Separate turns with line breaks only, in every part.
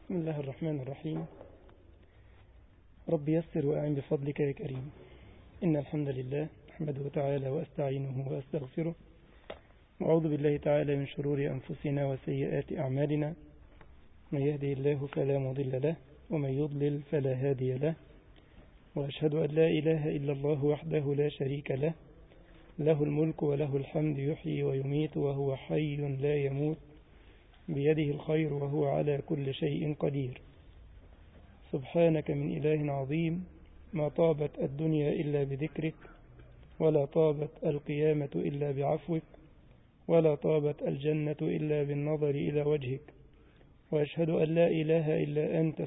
بسم الله الرحمن الرحيم. رب يسر وأعن بفضلك يا كريم. إن الحمد لله أحمده تعالى وأستعينه وأستغفره، وأعوذ بالله تعالى من شرور أنفسنا وسيئات أعمالنا. من يهده الله فلا مضل له، ومن يضلل فلا هادي له، وأشهد أن لا إله إلا الله وحده لا شريك له، له الملك وله الحمد، يحيي ويميت وهو حي لا يموت، بيده الخير وهو على كل شيء قدير. سبحانك من إله عظيم، ما طابت الدنيا إلا بذكرك، ولا طابت القيامة إلا بعفوك، ولا طابت الجنة إلا بالنظر إلى وجهك. وأشهد أن لا إله إلا أنت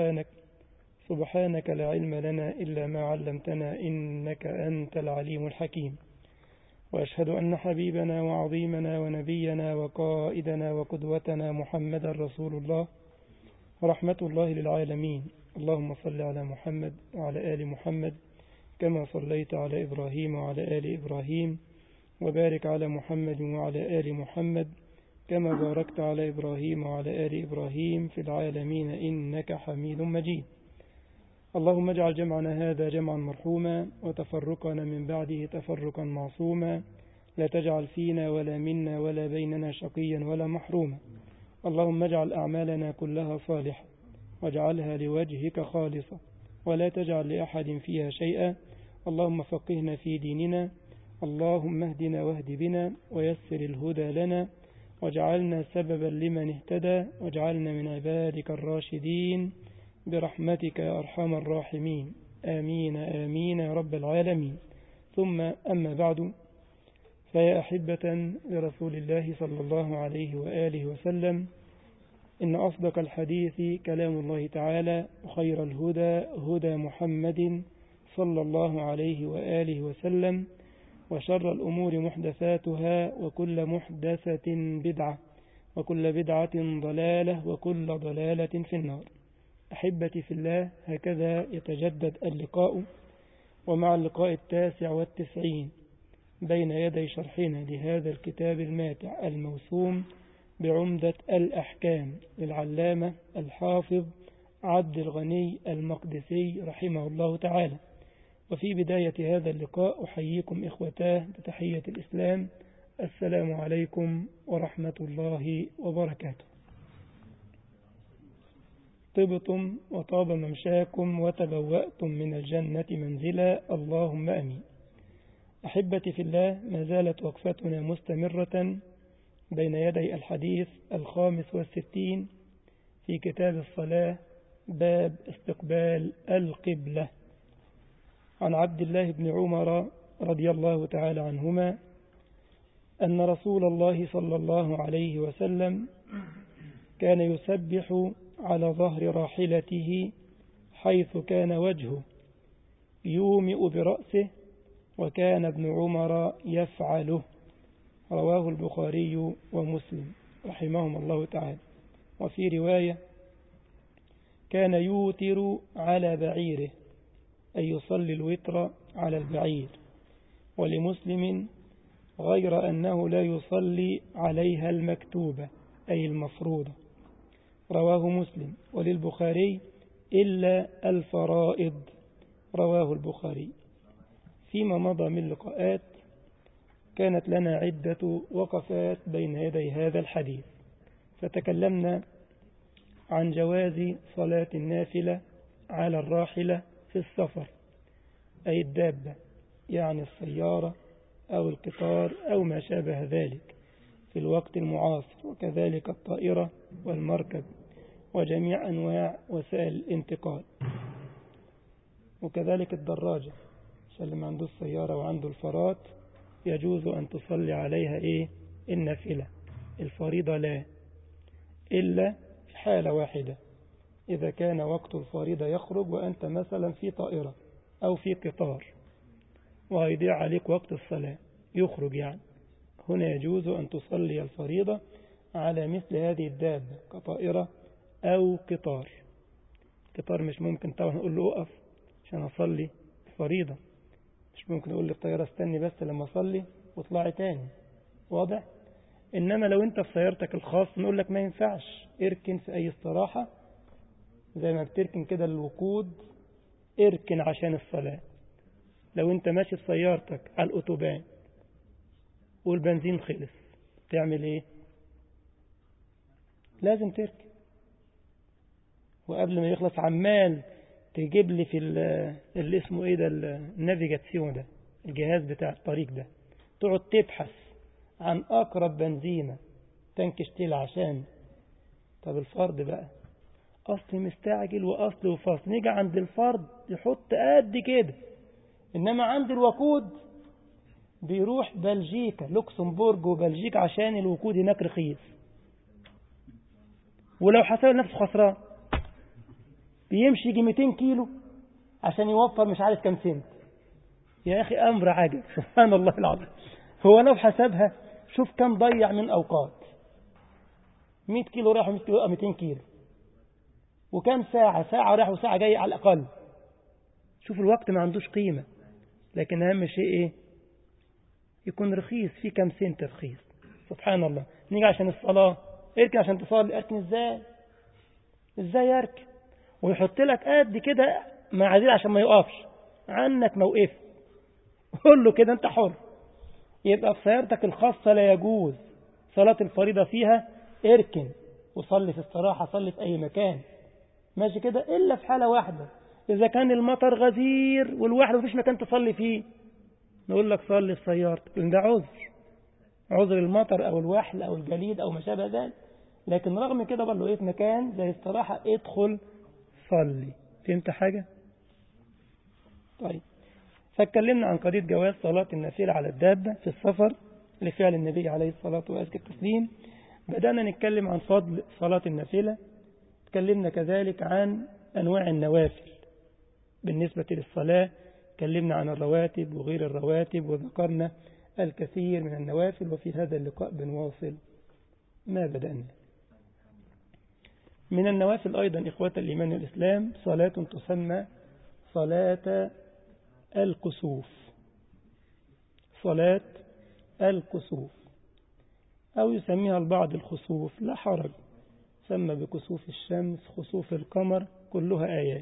سبحانك لا علم لنا إلا ما علمتنا، إنك أنت العليم الحكيم. وأشهد أن حبيبنا وعظيمنا ونبينا وقائدنا وقدوتنا محمد رسول الله، ورحمة الله للعالمين. اللهم صل على محمد وعلى آل محمد كما صليت على إبراهيم وعلى آل إبراهيم، وبارك على محمد وعلى آل محمد كما باركت على إبراهيم وعلى آل إبراهيم في العالمين إنك حميد مجيد. اللهم اجعل جمعنا هذا جمعا مرحوما، وتفرقنا من بعده تفرقا معصوما، لا تجعل فينا ولا منا ولا بيننا شقيا ولا محروما. اللهم اجعل أعمالنا كلها صالحة، واجعلها لوجهك خالصة، ولا تجعل لأحد فيها شيئا. اللهم فقهنا في ديننا، اللهم اهدنا واهد بنا، ويسر الهدى لنا، واجعلنا سببا لمن اهتدى، واجعلنا من عبادك الراشدين برحمتك يا أرحم الراحمين. آمين آمين يا رب العالمين. ثم أما بعد، فيا أحبة لرسول الله صلى الله عليه وآله وسلم، إن أصدق الحديث كلام الله تعالى، وخير الهدى هدى محمد صلى الله عليه وآله وسلم، وشر الأمور محدثاتها، وكل محدثة بدعة، وكل بدعة ضلالة، وكل ضلالة في النار. أحبتي في الله، هكذا يتجدد اللقاء، ومع اللقاء 99 بين يدي شرحنا لهذا الكتاب الماتع الموسوم بعمدة الأحكام للعلامة الحافظ عبد الغني المقدسي رحمه الله تعالى. وفي بداية هذا اللقاء أحييكم إخوتاه بتحية الإسلام، السلام عليكم ورحمة الله وبركاته. طبتم وطاب ممشاكم وتبوأتم من الجنة منزلا، اللهم أمين. أحبتي في الله، ما زالت وقفتنا مستمرة بين يدي الحديث 65 في كتاب الصلاة، باب استقبال القبلة. عن عبد الله بن عمر رضي الله تعالى عنهما أن رسول الله صلى الله عليه وسلم كان يسبح على ظهر راحلته حيث كان وجهه، يومئ برأسه، وكان ابن عمر يفعله. رواه البخاري ومسلم رحمهم الله تعالى. وفي رواية: كان يوتر على بعيره، أي يصلي الوتر على البعير. ولمسلم: غير أنه لا يصلي عليها المكتوبة، أي المفروضة. رواه مسلم. وللبخاري: إلا الفرائض. رواه البخاري. فيما مضى من لقاءات كانت لنا عدة وقفات بين يدي هذا الحديث، فتكلمنا عن جواز صلاة النافلة على الراحلة في السفر، أي الدابة، يعني السيارة أو القطار أو ما شابه ذلك في الوقت المعاصر، وكذلك الطائرة والمركب وجميع أنواع وسائل الانتقال، وكذلك الدراجة، عشان اللي ما عنده السيارة وعنده الفرات يجوز أن تصلي عليها النافلة. الفريضة لا، إلا في حالة واحدة: إذا كان وقت الفريضة يخرج وأنت مثلا في طائرة أو في قطار وهيضيع عليك وقت الصلاة يخرج، يعني هنا يجوز أن تصلي الفريضة على مثل هذه الدابة كطائرة أو قطار. قطار مش ممكن طبعا نقول له أقف عشان أصلي الفريضة، مش ممكن أقول للطيارة استني بس لما أصلي واطلعي تاني، واضح؟ إنما لو أنت في سيارتك الخاص نقول لك ما ينفعش، اركن في أي استراحة زي ما بتركن كده الوقود، اركن عشان الصلاة. لو انت ماشي بسيارتك على الأوتوبان والبنزين خلص تعمل ايه؟ لازم تركن، وقبل ما يخلص عمال تجيب لي في اللي اسمه ايه ده، النافيجاتسيون ده، الجهاز بتاع الطريق ده، تقعد تبحث عن اقرب بنزينة تانك اشتيل عشان. طب الفرد بقى اصل مستعجل واصل وفصل، نيجي عند الفرد يحط قد كده، انما عند الوقود بيروح بلجيكا، لوكسمبورج وبلجيكا عشان الوقود هناك رخيص، ولو حسب نفسه خسران بيمشي يجي 200 كيلو عشان يوفر مش عارف كم سنت. يا أخي أمر عجب سبحان الله العظيم. هو لو حسبها شوف كم ضيع من أوقات، 100 كيلو راح و100 كيلو 200 كيلو، وكم ساعة راح وساعة جاي على الأقل. شوف الوقت ما عندوش قيمة، لكن أهم شيء إيه؟ يكون رخيص، في كم سنت رخيص. سبحان الله. نيجي عشان الصلاة، اركن عشان تصلي، اركن ازاي اركن؟ ويحط لك قد كده معاذير عشان ما يقفش عنك موقف، قول له كده انت حر. يبقى في سيارتك الخاصة لا يجوز صلاة الفريضة فيها، اركن وصلي في الصراحة، صلي في اي مكان ماشي كده، الا في حالة واحدة، اذا كان المطر غزير والواحد مفيش مكان تصلي فيه، نقول لك صلي في سيارتك، لان ده عذر المطر او الوحل او الجليد او ما شابه ذلك. لكن رغم كده برضه ايه، في مكان زي الصراحة ادخل صلي. فهمت حاجة؟ طيب، فاتكلمنا عن قضية جواز صلاة النافلة على الدابة في السفر لفعل النبي عليه الصلاة وأزكى التسليم. بدأنا نتكلم عن فضل صلاة النافلة، تكلمنا كذلك عن أنواع النوافل بالنسبة للصلاة، تكلمنا عن الرواتب وغير الرواتب، وذكرنا الكثير من النوافل. وفي هذا اللقاء بنواصل ما بدأنا. من النوافل أيضا إخوة الإيمان والإسلام صلاة تسمى صلاة الكسوف، صلاة الكسوف، أو يسميها البعض الخسوف، لا حرج، سمى بكسوف الشمس، خسوف القمر، كلها آيات.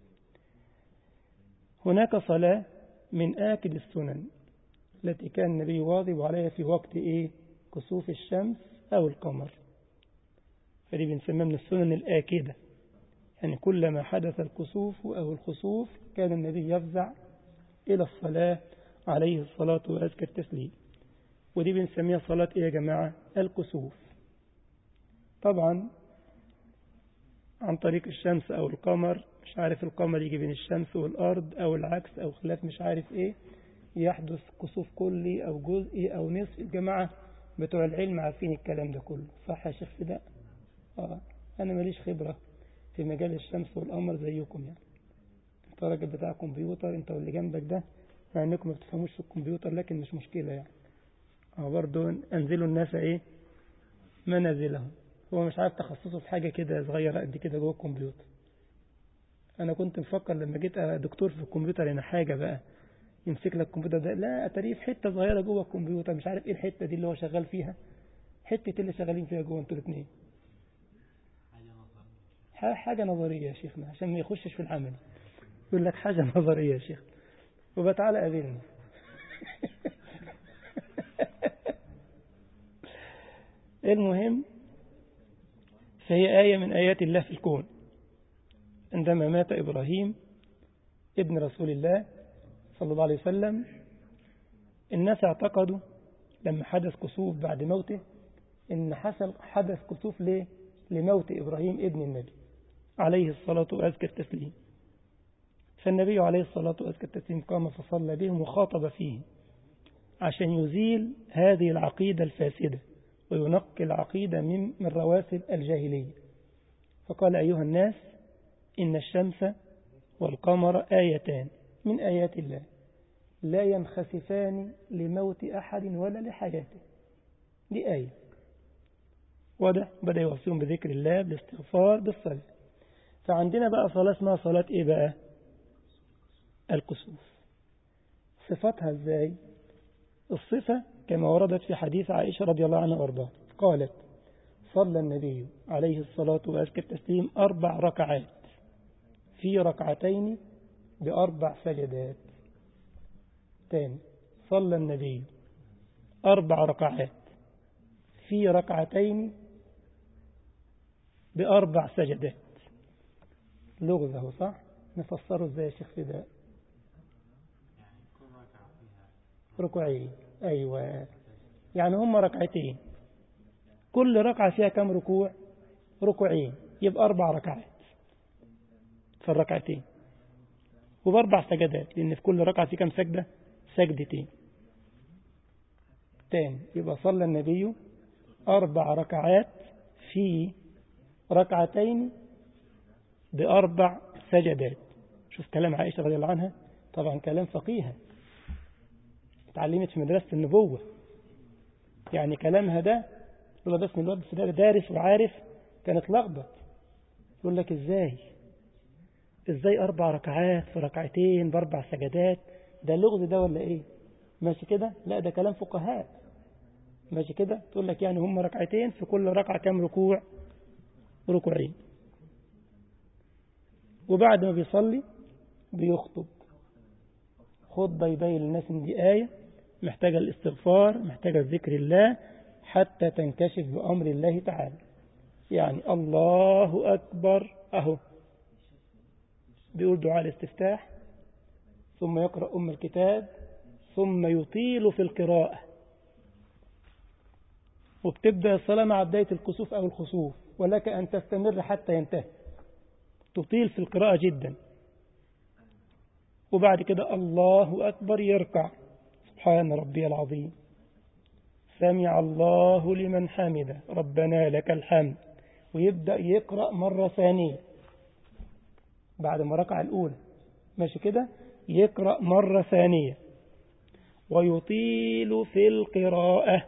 هناك صلاة من آكد السنن التي كان النبي واظب عليها في وقت كسوف الشمس أو القمر، فدي بنسميها من السنن الآكدة، يعني كلما حدث الكسوف أو الخسوف كان النبي يفزع إلى الصلاة عليه الصلاة وأزكى التسليم. ودي بنسميها صلاة يا جماعة؟ الكسوف. طبعا عن طريق الشمس أو القمر، مش عارف القمر يجي بين الشمس والأرض أو العكس أو خلاف مش عارف يحدث كسوف كلي أو جزئي أو نصف. الجماعة بتوع العلم عارفين الكلام ده كله، صح يا شيخ فداء؟ أنا ماليش خبرة في مجال الشمس والقمر زيكم، يعني انت راجل بتاع كمبيوتر انت واللي جنبك ده، مع انكم ما بتفهموش في الكمبيوتر، لكن مش مشكلة يعني. برضو انزلوا الناس منازلهم. هو مش عارف تخصصه في حاجة كده صغيرة قد كده جوه الكمبيوتر. انا كنت مفكر لما جيت دكتور في الكمبيوتر هنا حاجة بقى يمسك لك الكمبيوتر ده، لا اتاريه في حتة صغيرة جوه الكمبيوتر، مش عارف ايه الحتة دي اللي هو شغال فيها، حتة اللي شغالين فيها جوه انتوا الاثنين. حاجة نظرية يا شيخنا عشان ما يخشش في العمل، يقول لك حاجة نظرية يا شيخ، وبتعالى قابلني. المهم، فهي آية من آيات الله في الكون. عندما مات إبراهيم ابن رسول الله صلى الله عليه وسلم، الناس اعتقدوا لما حدث كسوف بعد موته إن حدث كسوف لموت إبراهيم ابن النبي عليه الصلاة وأزكى التسليم. فالنبي عليه الصلاة وأزكى التسليم قام فصلى بهم وخاطب فيه عشان يزيل هذه العقيدة الفاسدة وينقي العقيدة من رواسب الجاهلية. فقال أيها الناس إن الشمس والقمر آيتان من آيات الله لا ينخسفان لموت أحد ولا لحياته. دي آية. وده بدأ يوصيهم بذكر الله، بالاستغفار، بالصلاة. فعندنا بقى صلاة اسمها صلاة إيه بقى؟ الكسوف. صفتها إزاي؟ الصفة كما وردت في حديث عائشة رضي الله عنها وارضاها، قالت صلى النبي عليه الصلاة وأزكى التسليم 4 ركعات في ركعتين ب4 سجدات. تاني، صلى النبي 4 ركعات في ركعتين ب4 سجدات. لغزه صح؟ نفسره ازاي يا شيخ فداء؟ ركوعين. أيوة، يعني هم ركعتين، كل ركعة فيها كم ركوع؟ ركوعين، يبقى 4 ركعات في الركعتين وب4 سجدات، لأن في كل ركعة في كم سجدة؟ سجدتين. تاني، يبقى صلى النبي 4 ركعات في ركعتين ب4 سجدات. شوف كلام عائشة رضي الله عنها، طبعا كلام فقيهة اتعلمت في مدرسة النبوة، يعني كلامها ده يقول بس من الوقت ده دارس وعارف، كانت لخبط. يقول لك ازاي 4 ركعات في ركعتين ب4 سجدات؟ ده اللغز ده ولا ايه؟ ماشي كده؟ لا، ده كلام فقهاء. ماشي كده؟ تقول لك يعني هم ركعتين، في كل ركعة كم ركوع؟ ركوعين. وبعد ما بيصلي بيخطب خطبة يبين للناس ان دي آية محتاجة الاستغفار، محتاجة ذكر الله حتى تنكشف بأمر الله تعالى. يعني الله أكبر أهو، بيقول دعاء الاستفتاح، ثم يقرأ أم الكتاب، ثم يطيل في القراءة. وبتبدأ الصلاة مع بداية الكسوف أو الخسوف، ولك أن تستمر حتى ينتهي، تطيل في القراءة جدا. وبعد كده الله أكبر، يركع، سبحان ربي العظيم، سمع الله لمن حمده، ربنا لك الحمد، ويبدأ يقرأ مرة ثانية بعد ما ركع الأولى. ماشي كده؟ يقرأ مرة ثانية ويطيل في القراءة،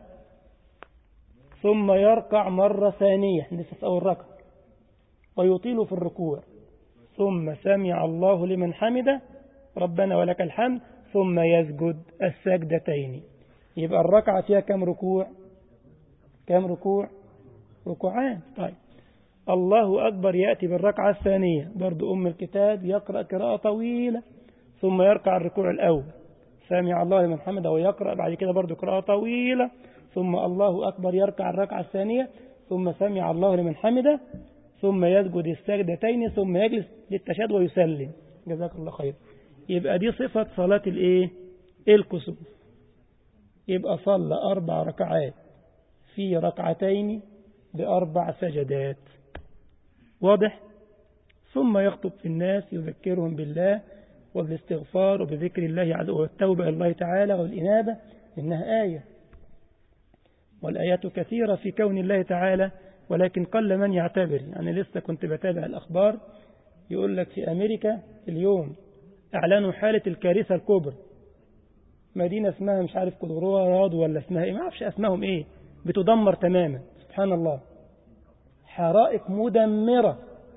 ثم يركع مرة ثانية، لسه في أول ركعة، ويطيل في الركوع، ثم سمع الله لمن حمده، ربنا ولك الحمد، ثم يسجد السجدتين. يبقى الركعة فيها كم ركوع؟ كم ركوع؟ ركوعان. طيب، الله أكبر يأتي بالركعة الثانية، برضو أم الكتاب يقرأ قراءة طويلة، ثم يركع الركوع الأول، سمع الله لمن حمده، ويقرأ بعد كده برضو قراءة طويلة، ثم الله أكبر يركع الركعة الثانية، ثم سمع الله لمن حمده، ثم يسجد السجدتين، ثم يجلس للتشهد ويسلم. جزاك الله خير. يبقى دي صفة صلاة الكسوف. يبقى صلى 4 ركعات في ركعتين ب4 سجدات. واضح؟ ثم يخطب في الناس يذكرهم بالله والاستغفار وبذكر الله عز وجل والتوبة إلى الله تعالى والإنابة، إنها آية، والآيات كثيرة في كون الله تعالى، ولكن قل من يعتبر. يعني لسه كنت بتابع الأخبار، يقول لك في أمريكا اليوم أعلنوا حالة الكارثة الكبرى، مدينة اسمها مش عارف كولورادو ولا اسمها إيه، ما أعرفش اسمهم إيه، بتدمر تماما. سبحان الله، حرائق مدمرة،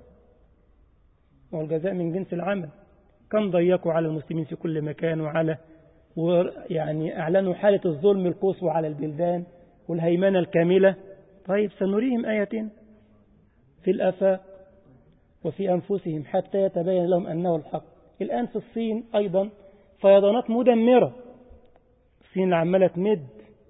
والجزاء من جنس العمل. كم ضيقوا على المسلمين في كل مكان، ويعني أعلنوا حالة الظلم القصوى على البلدان والهيمنة الكاملة. طيب، سنريهم آية في الآفاق وفي أنفسهم حتى يتبين لهم أنه الحق. الآن في الصين أيضا فيضانات مدمرة، الصين عمالة تمد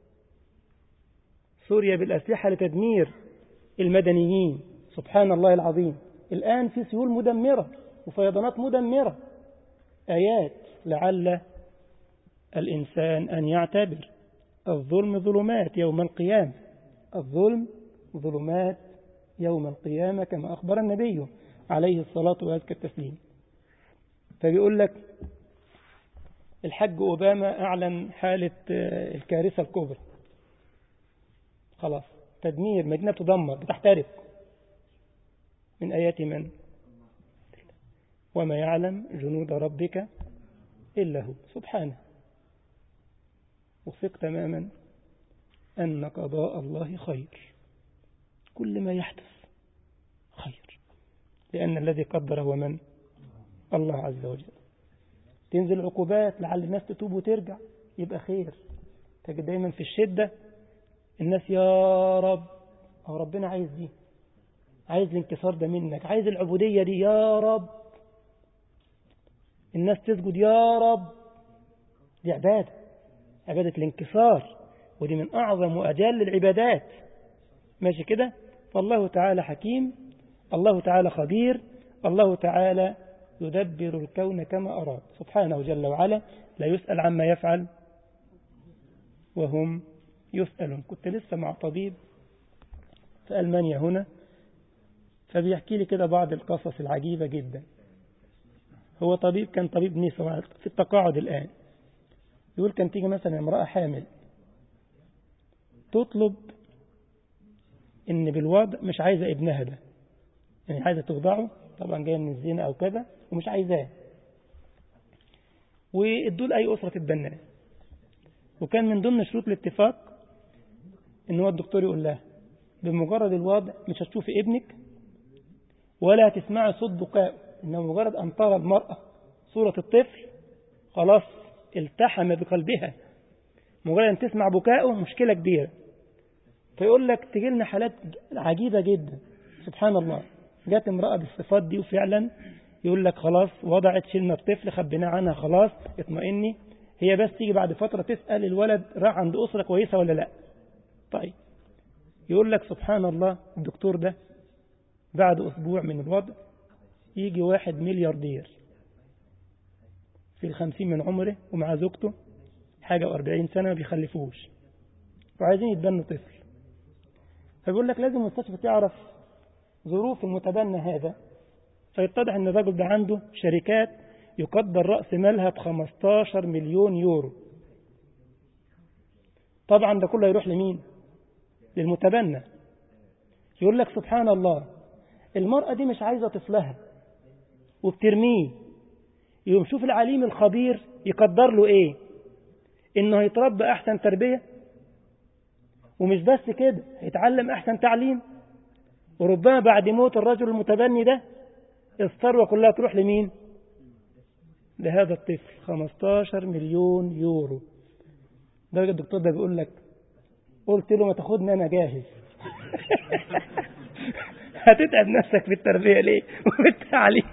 سوريا بالأسلحة لتدمير المدنيين. سبحان الله العظيم، الآن في سيول مدمرة وفيضانات مدمرة. آيات لعل الإنسان أن يعتبر. الظلم ظلمات يوم القيامة، الظلم ظلمات يوم القيامة، كما أخبر النبي عليه الصلاة وأزكى التسليم. فبيقول لك الحاج أوباما أعلن حالة الكارثة الكبرى، خلاص تدمير، مدينة تدمر بتحترق. من آيات من؟ وما يعلم جنود ربك إلا هو سبحانه. وثق تماما أن قضاء الله خير، كل ما يحدث خير، لأن الذي قدر هو من؟ الله عز وجل. تنزل عقوبات لعل الناس تتوب وترجع، يبقى خير. تجد دايما في الشدة الناس يا رب، أو ربنا عايز دي، عايز الانكسار ده منك، عايز العبودية دي يا رب، الناس تسجد يا رب، دي عبادة، عبادة الانكسار، ودي من أعظم وأجل العبادات. ماشي كده؟ فالله تعالى حكيم، الله تعالى خبير، الله تعالى يدبر الكون كما أراد سبحانه جل وعلا، لا يسأل عما يفعل وهم يسألون. كنت لسه مع طبيب في ألمانيا هنا، فبيحكي لي كده بعض القصص العجيبة جدا. هو طبيب، كان طبيب نساء في التقاعد الآن. يقول كان تيجي مثلا امرأة حامل تطلب إن بالوضع مش عايزة ابنها ده، يعني عايزة تخضعه، طبعا جاية من الزنا أو كذا ومش عايزاه، وادوا أي أسرة تتبناه. وكان من ضمن شروط الاتفاق إن هو الدكتور يقول لها بمجرد الوضع مش هتشوفي ابنك ولا هتسمعي صوت بكاء، إنه مجرد أن ترى المرأة صورة الطفل خلاص التحم بقلبها، مجرد أن تسمع بكاءه مشكلة كبيرة. فيقول لك تجي لنا حالات عجيبة جدا سبحان الله، جات امرأة بالصفات دي وفعلا يقول لك خلاص وضعت، شلنا الطفل خبيناه عنها خلاص اطمئني، هي بس تيجي بعد فترة تسأل الولد راح عند أسرة كويسة ولا لا. طيب يقول لك سبحان الله الدكتور ده بعد أسبوع من الوضع يجي واحد ملياردير في 50 من عمره ومع زوجته حاجة و40 سنة ما بيخلفوش وعايزين يتبنوا طفل. فبيقول لك لازم المستشفى تعرف ظروف المتبنى هذا، فيتضح ان الرجل ده عنده شركات يقدر رأس مالها ب15 مليون يورو. طبعا ده كله يروح لمين؟ للمتبنى. يقول لك سبحان الله المرأة دي مش عايزة طفلها وبترميه، يقوم شوف العليم الخبير يقدر له ايه؟ انه هيتربى احسن تربية، ومش بس كده هيتعلم احسن تعليم، وربما بعد موت الرجل المتبني ده الثروة كلها تروح لمين؟ لهذا الطفل. 15 مليون يورو. درجة الدكتور ده بيقول لك قلت له ما تاخدني انا جاهز. هتتعب نفسك في التربية ليه والتعليم؟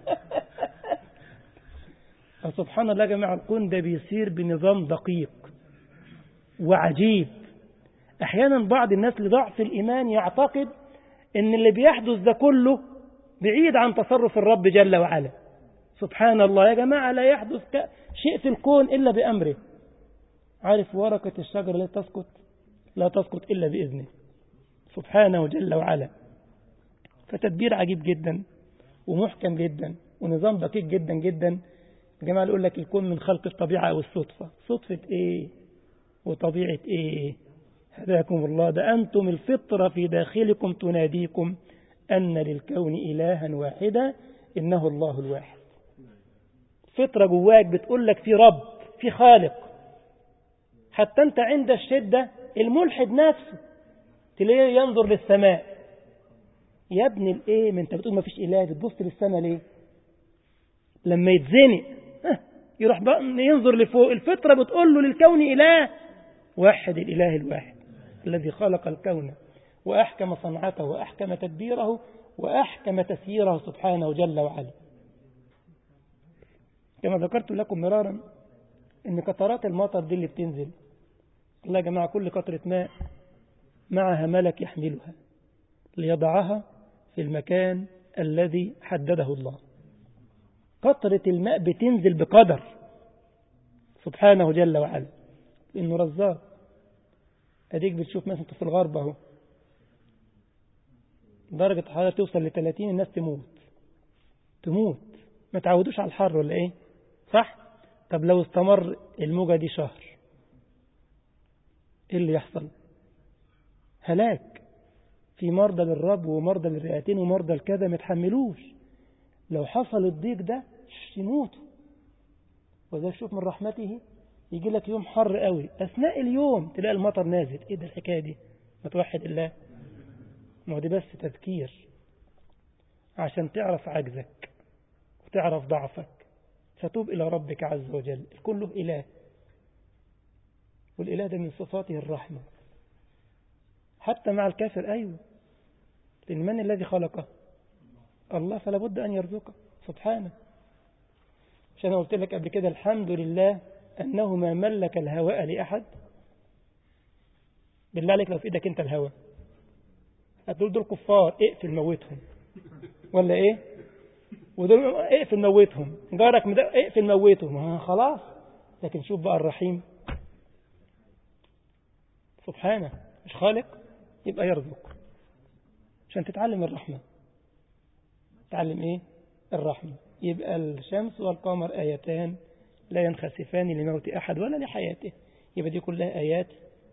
سبحان الله يا جماعة، الكون ده بيصير بنظام دقيق وعجيب. احيانا بعض الناس لضعف الايمان يعتقد ان اللي بيحدث ده كله بعيد عن تصرف الرب جل وعلا. سبحان الله يا جماعة، لا يحدث شيء في الكون إلا بأمره. عارف ورقة الشجرة لا تسقط، لا تسقط إلا بإذنه سبحانه جل وعلا. فتدبير عجيب جدا ومحكم جدا ونظام دقيق جدا جدا. يا جماعة يقول لك الكون من خلق الطبيعة أو الصدفة. صدفة إيه وطبيعة إيه؟ هداكم الله، ده أنتم الفطرة في داخلكم تناديكم أن للكون إلها واحدا إنه الله الواحد. فطرة جواك بتقول لك في رب، في خالق. حتى أنت عند الشدة الملحد نفسه تلاقيه ينظر للسماء. يا ابن الإيه، ما أنت بتقول ما فيش إله، بتبص للسماء ليه؟ لما يتزنق يروح بقى ينظر لفوق. الفطرة بتقول له للكون إله واحد، الإله الواحد الذي خلق الكون وأحكم صنعته وأحكم تدبيره وأحكم تسييره سبحانه جل وعلا. كما ذكرت لكم مرارا إن قطرات المطر دي اللي بتنزل، الله يا جماعة كل قطرة ماء معها ملك يحملها ليضعها في المكان الذي حدده الله. قطرة الماء بتنزل بقدر سبحانه جل وعلا، إنه رزاق. أديك بتشوف مثلا في الغرب أهو درجة الحرارة توصل ل30 الناس تموت. ما تعودوش على الحر ولا إيه؟ صح؟ طب لو استمر الموجة دي شهر إيه اللي يحصل؟ هلاك. في مرضى للرب ومرضى للرئتين ومرضى الكذا ما يتحملوش. لو حصل الضيق ده يموتوا. وإذا شوف من رحمته يجي لك يوم حر قوي أثناء اليوم تلاقي المطر نازل. إيه ده الحكاية دي؟ ما توحد الله. ما دي بس تذكير عشان تعرف عجزك وتعرف ضعفك فتوب إلى ربك عز وجل. الكل له إله، والإله ده من صفاته الرحمة حتى مع الكافر. أيوه، لأن من الذي خلقه؟ الله، فلا بد أن يرزقه سبحانه. عشان أنا قلت لك قبل كده الحمد لله أنه ما ملك الهواء لأحد. بالله عليك لو في إيدك أنت الهواء هتقول دول كفار اقفل موتهم، ولا إيه؟ ودول اقفل موتهم، جارك اقفل موتهم، خلاص. لكن شوف بقى الرحيم سبحانه، مش خالق يبقى يرزق. عشان تتعلم الرحمة، تتعلم إيه؟ الرحمة. يبقى الشمس والقمر آيتان لا ينخسفان لموت أحد ولا لحياته، يبقى دي كلها آيات.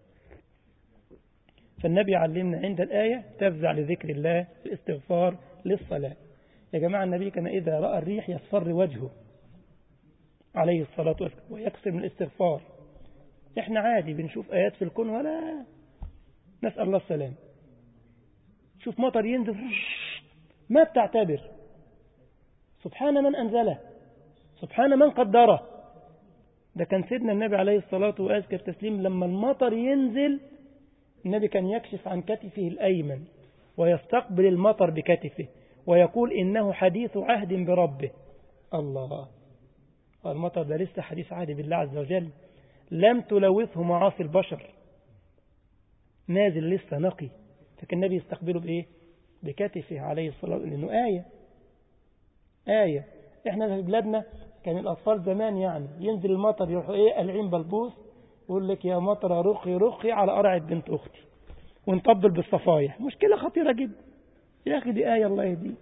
فالنبي علمنا عند الآية تفزع لذكر الله، الاستغفار، للصلاة. يا جماعة النبي كان إذا رأى الريح يصفر وجهه عليه الصلاة والسلام ويكثر من الاستغفار. إحنا عادي بنشوف آيات في الكون ولا نسأل الله السلام. شوف مطر ينزل ما بتعتبر، سبحان من أنزله، سبحان من قدره. ده كان سيدنا النبي عليه الصلاة وأزكى التسليم لما المطر ينزل النبي كان يكشف عن كتفه الأيمن ويستقبل المطر بكتفه ويقول إنه حديث عهد بربه. الله، المطر ده لسه حديث عهد بالله عز وجل، لم تلوثه معاصي البشر، نازل لسه نقي. فكان النبي يستقبله بإيه؟ بكتفه عليه الصلاة والسلام، لأنه آية. إحنا في بلادنا كان الأطفال زمان يعني ينزل المطر يروحوا إيه قلعين بلبوس يقول لك يا مطر رخي رخي على قرعة بنت أختي ونطبل بالصفايح. مشكلة خطيرة جدا يا أخي، دي آية الله يهديك.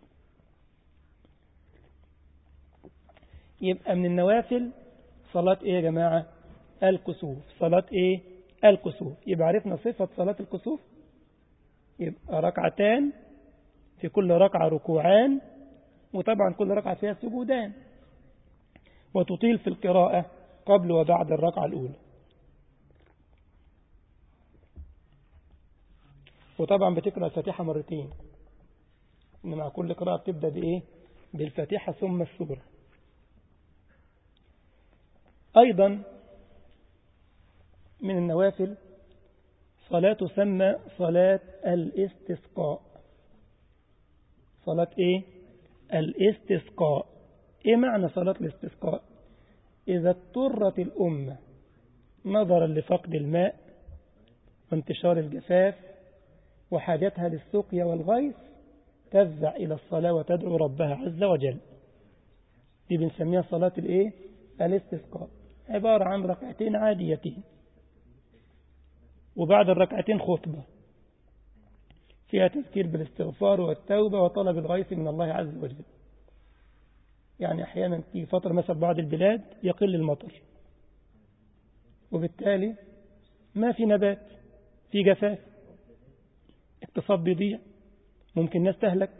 يبقى من النوافل صلاة إيه يا جماعة؟ الكسوف. صلاة إيه؟ الكسوف. يبقى عرفنا صفة صلاة الكسوف، يبقى ركعتان، في كل ركعة ركوعان، وطبعا كل ركعة فيها سجودان، وتطيل في القراءة قبل وبعد الركعة الأولى. وطبعا بتقرأ الفاتحة مرتين، إن مع كل قراءة بتبدأ بإيه؟ بالفاتحة ثم السورة. أيضا من النوافل صلاة تسمى صلاة الاستسقاء. صلاة إيه؟ الاستسقاء. إيه معنى صلاة الاستسقاء؟ إذا اضطرت الأمة نظرا لفقد الماء وانتشار الجفاف وحاجتها للسقيا والغيث تفزع إلى الصلاة وتدعو ربها عز وجل. دي بنسميها صلاة الإيه؟ الاستسقاء. عبارة عن ركعتين عاديتين، وبعد الركعتين خطبة فيها تذكير بالاستغفار والتوبة وطلب الغيث من الله عز وجل. يعني أحيانا في فترة مثلا بعض البلاد يقل المطر وبالتالي ما في نبات، في جفاف، اقتصاد بيضيع، ممكن ناس تهلك.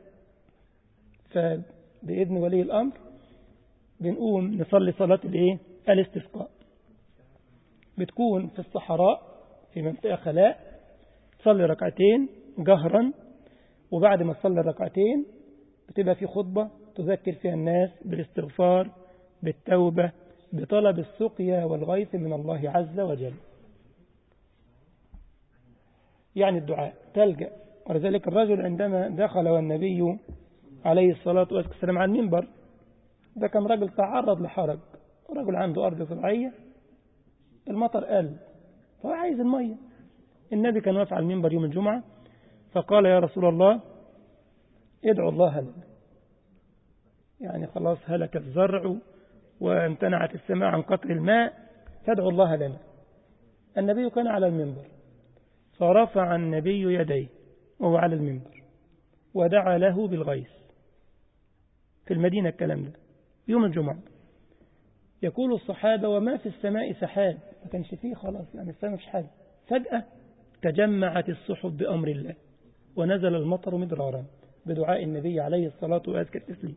فبإذن ولي الأمر بنقوم نصلي صلاة الإيه؟ الاستسقاء. بتكون في الصحراء في منطقة خلاء، تصلي ركعتين جهرا، وبعد ما تصلي الركعتين بتبقى في خطبة تذكر فيها الناس بالاستغفار، بالتوبة، بطلب السقيا والغيث من الله عز وجل. يعني الدعاء تلجأ. ولذلك الرجل عندما دخل والنبي عليه الصلاة والسلام على المنبر، ده كان رجل تعرض لحرج، رجل عنده أرض زراعية، المطر قل فهو عايز المية. النبي كان واقف على المنبر يوم الجمعة فقال يا رسول الله ادعو الله لنا، يعني خلاص هلك الزرع وامتنعت السماء عن قطر الماء فادعو الله لنا. النبي كان على المنبر فرفع النبي يديه وهو على المنبر ودعا له بالغيث في المدينة. الكلام ده يوم الجمعة. يقول الصحابة وما في السماء سحاب، ما كانش فيه خلاص، يعني السماء مش حاجة. فجأة تجمعت السحب بأمر الله ونزل المطر مدرارا بدعاء النبي عليه الصلاة والسلام.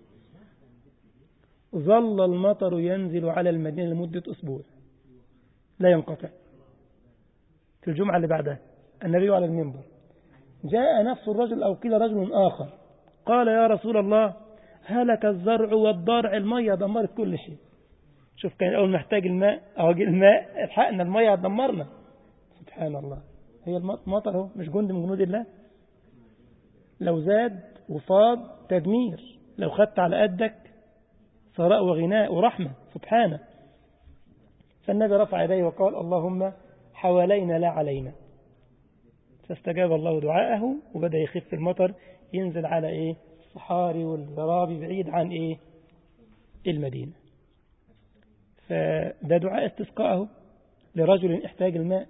ظل المطر ينزل على المدينة لمدة أسبوع لا ينقطع. في الجمعة اللي بعدها النبي على المنبر جاء نفس الرجل أو قيل رجل آخر قال يا رسول الله هلك الزرع والضارع، المية دمرت كل شيء. شوف كان أول محتاج الماء أو الماء الحقنا، المية دمرنا. سبحان الله، هي المطر هو مش جند من جنود الله؟ لو زاد وفاض تدمير، لو خدت على قدك ثراء وغناء ورحمة سبحانه. فالنبي رفع يديه وقال اللهم حوالينا لا علينا، فاستجاب الله دعاءه وبدأ يخف المطر، ينزل على الصحاري والزرابي بعيد عن المدينة. فده دعاء استسقاءه لرجل احتاج الماء.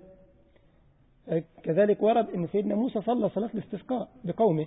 كذلك ورد أن سيدنا موسى صلى صلاة الاستسقاء بقومه.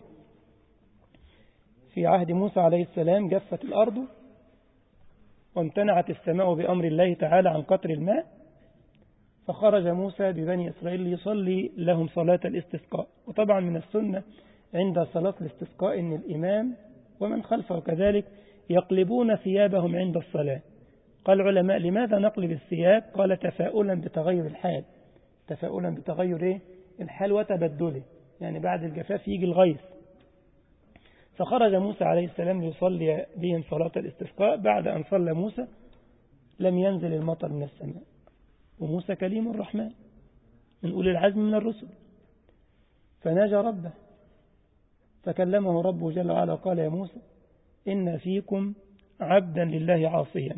في عهد موسى عليه السلام جفت الأرض وامتنعت السماء بأمر الله تعالى عن قطر الماء، فخرج موسى ببني إسرائيل ليصلي لهم صلاة الاستسقاء. وطبعا من السنة عند صلاة الاستسقاء أن الإمام ومن خلفه كذلك يقلبون ثيابهم عند الصلاة. قال العلماء لماذا نقلب الثياب؟ قال تفاؤلا بتغير الحال، تفاؤلا بتغير الحال وتبدله، يعني بعد الجفاف يجي الغيث. فخرج موسى عليه السلام ليصلي بهم صلاة الاستسقاء. بعد أن صلى موسى لم ينزل المطر من السماء، وموسى كليم الرحمن من أولي العزم من الرسل، فناجى ربه فكلمه ربه جل وعلا وقال يا موسى إن فيكم عبدا لله عاصيا.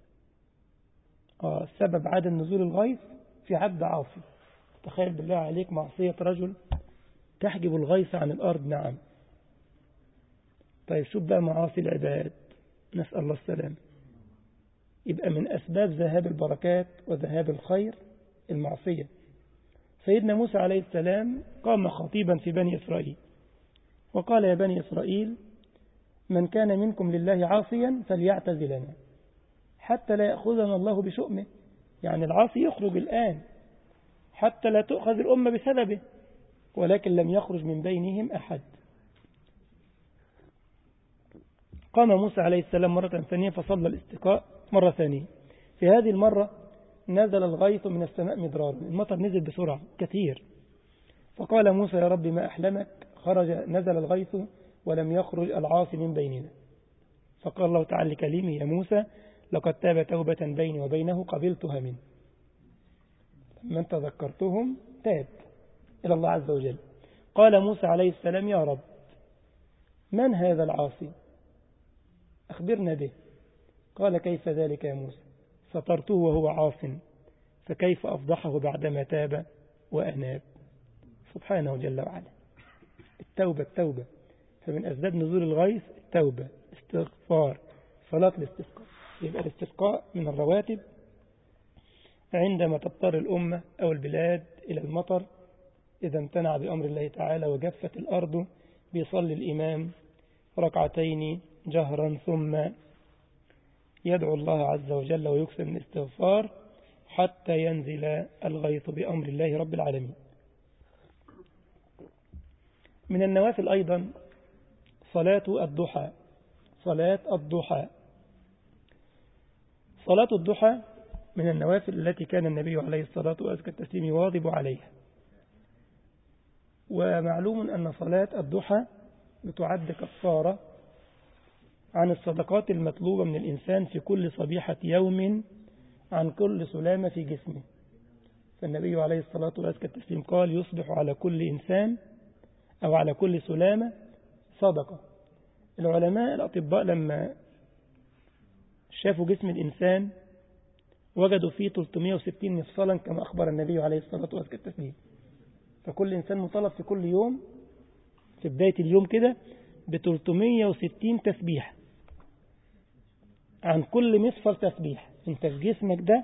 سبب عدم نزول الغيث في عبد عاصي. تخيل بالله عليك معصية رجل تحجب الغيث عن الأرض. نعم. طيب شوف بقى معاصي العباد، نسأل الله السلام. يبقى من أسباب ذهاب البركات وذهاب الخير المعصية. سيدنا موسى عليه السلام قام خطيبا في بني إسرائيل وقال يا بني إسرائيل من كان منكم لله عاصيا فليعتزلنا حتى لا يأخذنا الله بشؤمه. يعني العاصي يخرج الآن حتى لا تؤخذ الأمة بسببه، ولكن لم يخرج من بينهم أحد. قام موسى عليه السلام مرة ثانية فصلى الاستسقاء مرة ثانية. في هذه المرة نزل الغيث من السماء مدرارا، المطر نزل بسرعة كثير. فقال موسى يا رب ما أحلمك، نزل الغيث ولم يخرج العاصي من بيننا. فقال الله تعالى لكليمه يا موسى لقد تاب توبة بيني وبينه قبلتها منه. من تذكرتهم تاب إلى الله عز وجل. قال موسى عليه السلام يا رب من هذا العاصي أخبرنا به. قال كيف ذلك يا موسى سترته وهو عاص فكيف أفضحه بعدما تاب وأناب. سبحانه جل وعلا. التوبة. فمن أسباب نزول الغيث التوبة، استغفار، صلاة الاستسقاء. يبقى الاستسقاء من الرواتب عندما تضطر الأمة أو البلاد إلى المطر. إذا امتنع بأمر الله تعالى وجفت الأرض بيصلي الإمام ركعتين جهرا ثم يدعو الله عز وجل ويكثر من الاستغفار حتى ينزل الغيث بأمر الله رب العالمين. من النوافل أيضا صلاة الضحى. صلاة الضحى من النوافل التي كان النبي عليه الصلاة والسلام يواظب عليها. ومعلوم أن صلاة الضحى بتعد كفارة عن الصدقات المطلوبة من الإنسان في كل صبيحة يوم عن كل سلامة في جسمه. فالنبي عليه الصلاة والسلام قال يصبح على كل إنسان أو على كل سلامة صدقة. العلماء الأطباء لما شافوا جسم الإنسان وجدوا فيه 360 مفصلا كما أخبر النبي عليه الصلاة والسلام. فكل إنسان مطالب في كل يوم في بداية اليوم كده ب360 تسبيح عن كل مفصل تسبيح. انت في جسمك ده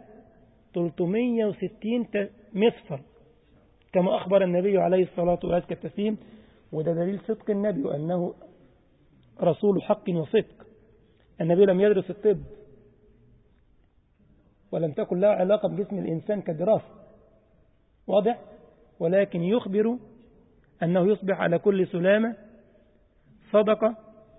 360 مفصل كما أخبر النبي عليه الصلاة والسلام. وده دليل صدق النبي وأنه رسول حق وصدق. النبي لم يدرس الطب ولم تكن له علاقة بجسم الإنسان كدراسة واضح، ولكن يخبر أنه يصبح على كل سلامة صدقة،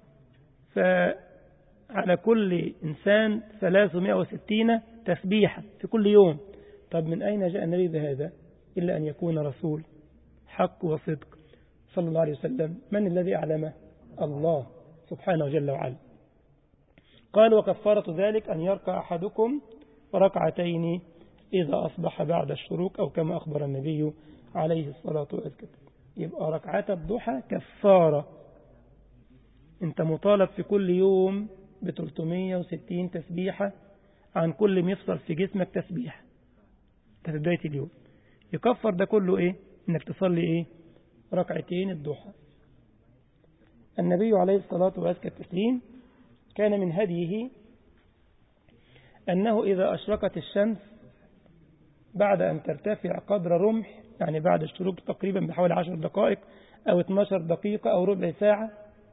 فعلى كل إنسان 360 تسبيحة في كل يوم. طب من أين جاء النبي بهذا إلا أن يكون رسول حق وصدق صلى الله عليه وسلم؟ من الذي أعلمه؟ الله سبحانه جل وعلا. قال وكفارة ذلك أن يركع أحدكم ركعتين إذا أصبح بعد الشروق أو كما أخبر النبي عليه الصلاة والسلام. يبقى ركعات الضحى كفارة. أنت مطالب في كل يوم ب360 تسبيحة عن كل مفصل في جسمك تسبيحة في بداية اليوم. يكفر ده كله إيه؟ إنك تصلي إيه؟ ركعتين الضحى. النبي عليه الصلاة والسلام كان من هديه أنه إذا أشرقت الشمس بعد أن ترتفع قدر رمح، يعني بعد الشروق تقريبا بحوالي 10 دقائق أو 12 دقيقة أو ربع ساعة،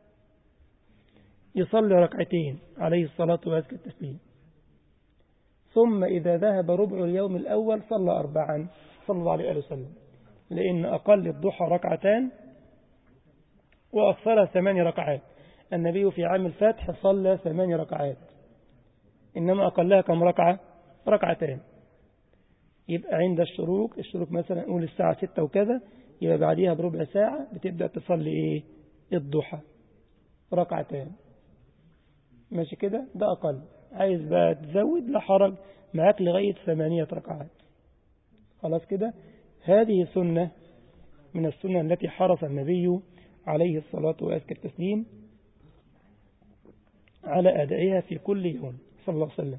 يصلي ركعتين عليه الصلاة والسلام. ثم إذا ذهب ربع اليوم الأول صلى 4 صلى الله عليه وسلم، لأن أقل الضحى ركعتان وأكثرها 8 ركعات. النبي في عام الفتح صلى 8 ركعات، إنما أقلها كم ركعة؟ ركعتان. يبقى عند الشروق مثلا نقول الساعة 6 وكذا، يبقى بعديها بربع ساعة بتبدأ تصلي إيه؟ الضحى ركعتان. ماشي كده؟ ده أقل. عايز بقى تزود لا حرج، معاك لغاية 8 ركعات. خلاص كده؟ هذه سنة من السنة التي حرص النبي عليه الصلاة والتسليم على أدائها في كل يوم صلى الله عليه وسلم.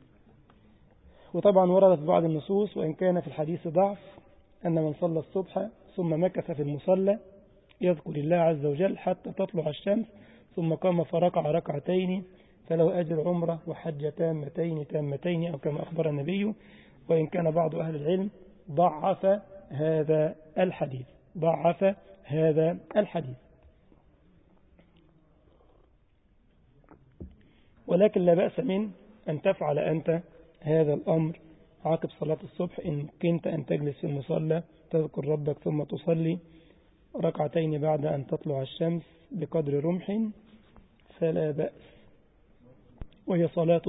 وطبعا ورد في بعض النصوص، وإن كان في الحديث ضعف، أن من صلى الصبح ثم مكث في المصلى يذكر الله عز وجل حتى تطلع الشمس ثم قام فركع ركعتين فله أجر عمره وحج تامتين أو كما أخبر النبي. وإن كان بعض أهل العلم ضعف هذا الحديث، ولكن لا بأس من أن تفعل أنت هذا الأمر عقب صلاة الصبح، إن كنت أن تجلس في المصلى تذكر ربك ثم تصلي ركعتين بعد أن تطلع الشمس بقدر رمح فلا بأس. وهي صلاة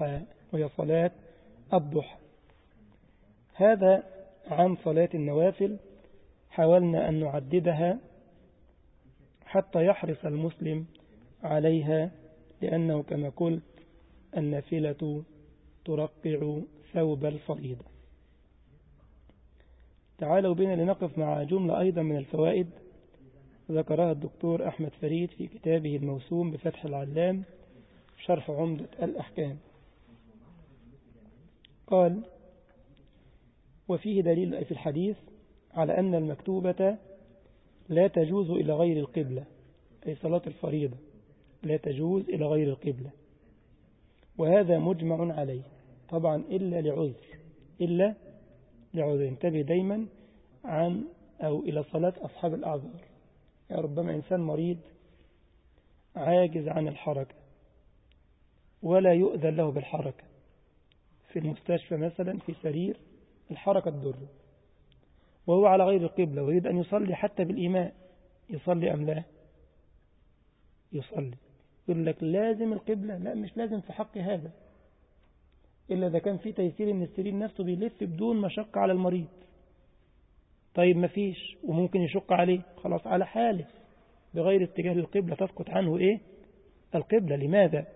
الضحى. هذا عن صلاة النوافل، حاولنا أن نعددها حتى يحرص المسلم عليها، لأنه كما قلت النافلة ترقع ثوب الفريضة. تعالوا بنا لنقف مع جملة أيضا من الفوائد ذكرها الدكتور أحمد فريد في كتابه الموسوم بفتح العلام شرح عمدة الأحكام. قال: وفيه دليل في الحديث على أن المكتوبة لا تجوز إلى غير القبلة، أي صلاة الفريضة لا تجوز إلى غير القبلة، وهذا مجمع عليه طبعا إلا لعذر. انتبه دايما إلى صلاة أصحاب الأعذار. يعني ربما إنسان مريض عاجز عن الحركة ولا يؤذن له بالحركة، في المستشفى مثلا في سرير الحركة تضر، وهو على غير القبلة ويريد أن يصلي حتى بالإيماء، يصلي أم لا؟ يصلي. يقول لك لازم القبلة، لا مش لازم في حق هذا، إلا إذا كان في تيسير إن السرير نفسه بيلف بدون مشقة على المريض. طيب ما فيش وممكن يشق عليه، خلاص على حاله بغير اتجاه للقبلة تسقط عنه إيه؟ القبلة. لماذا؟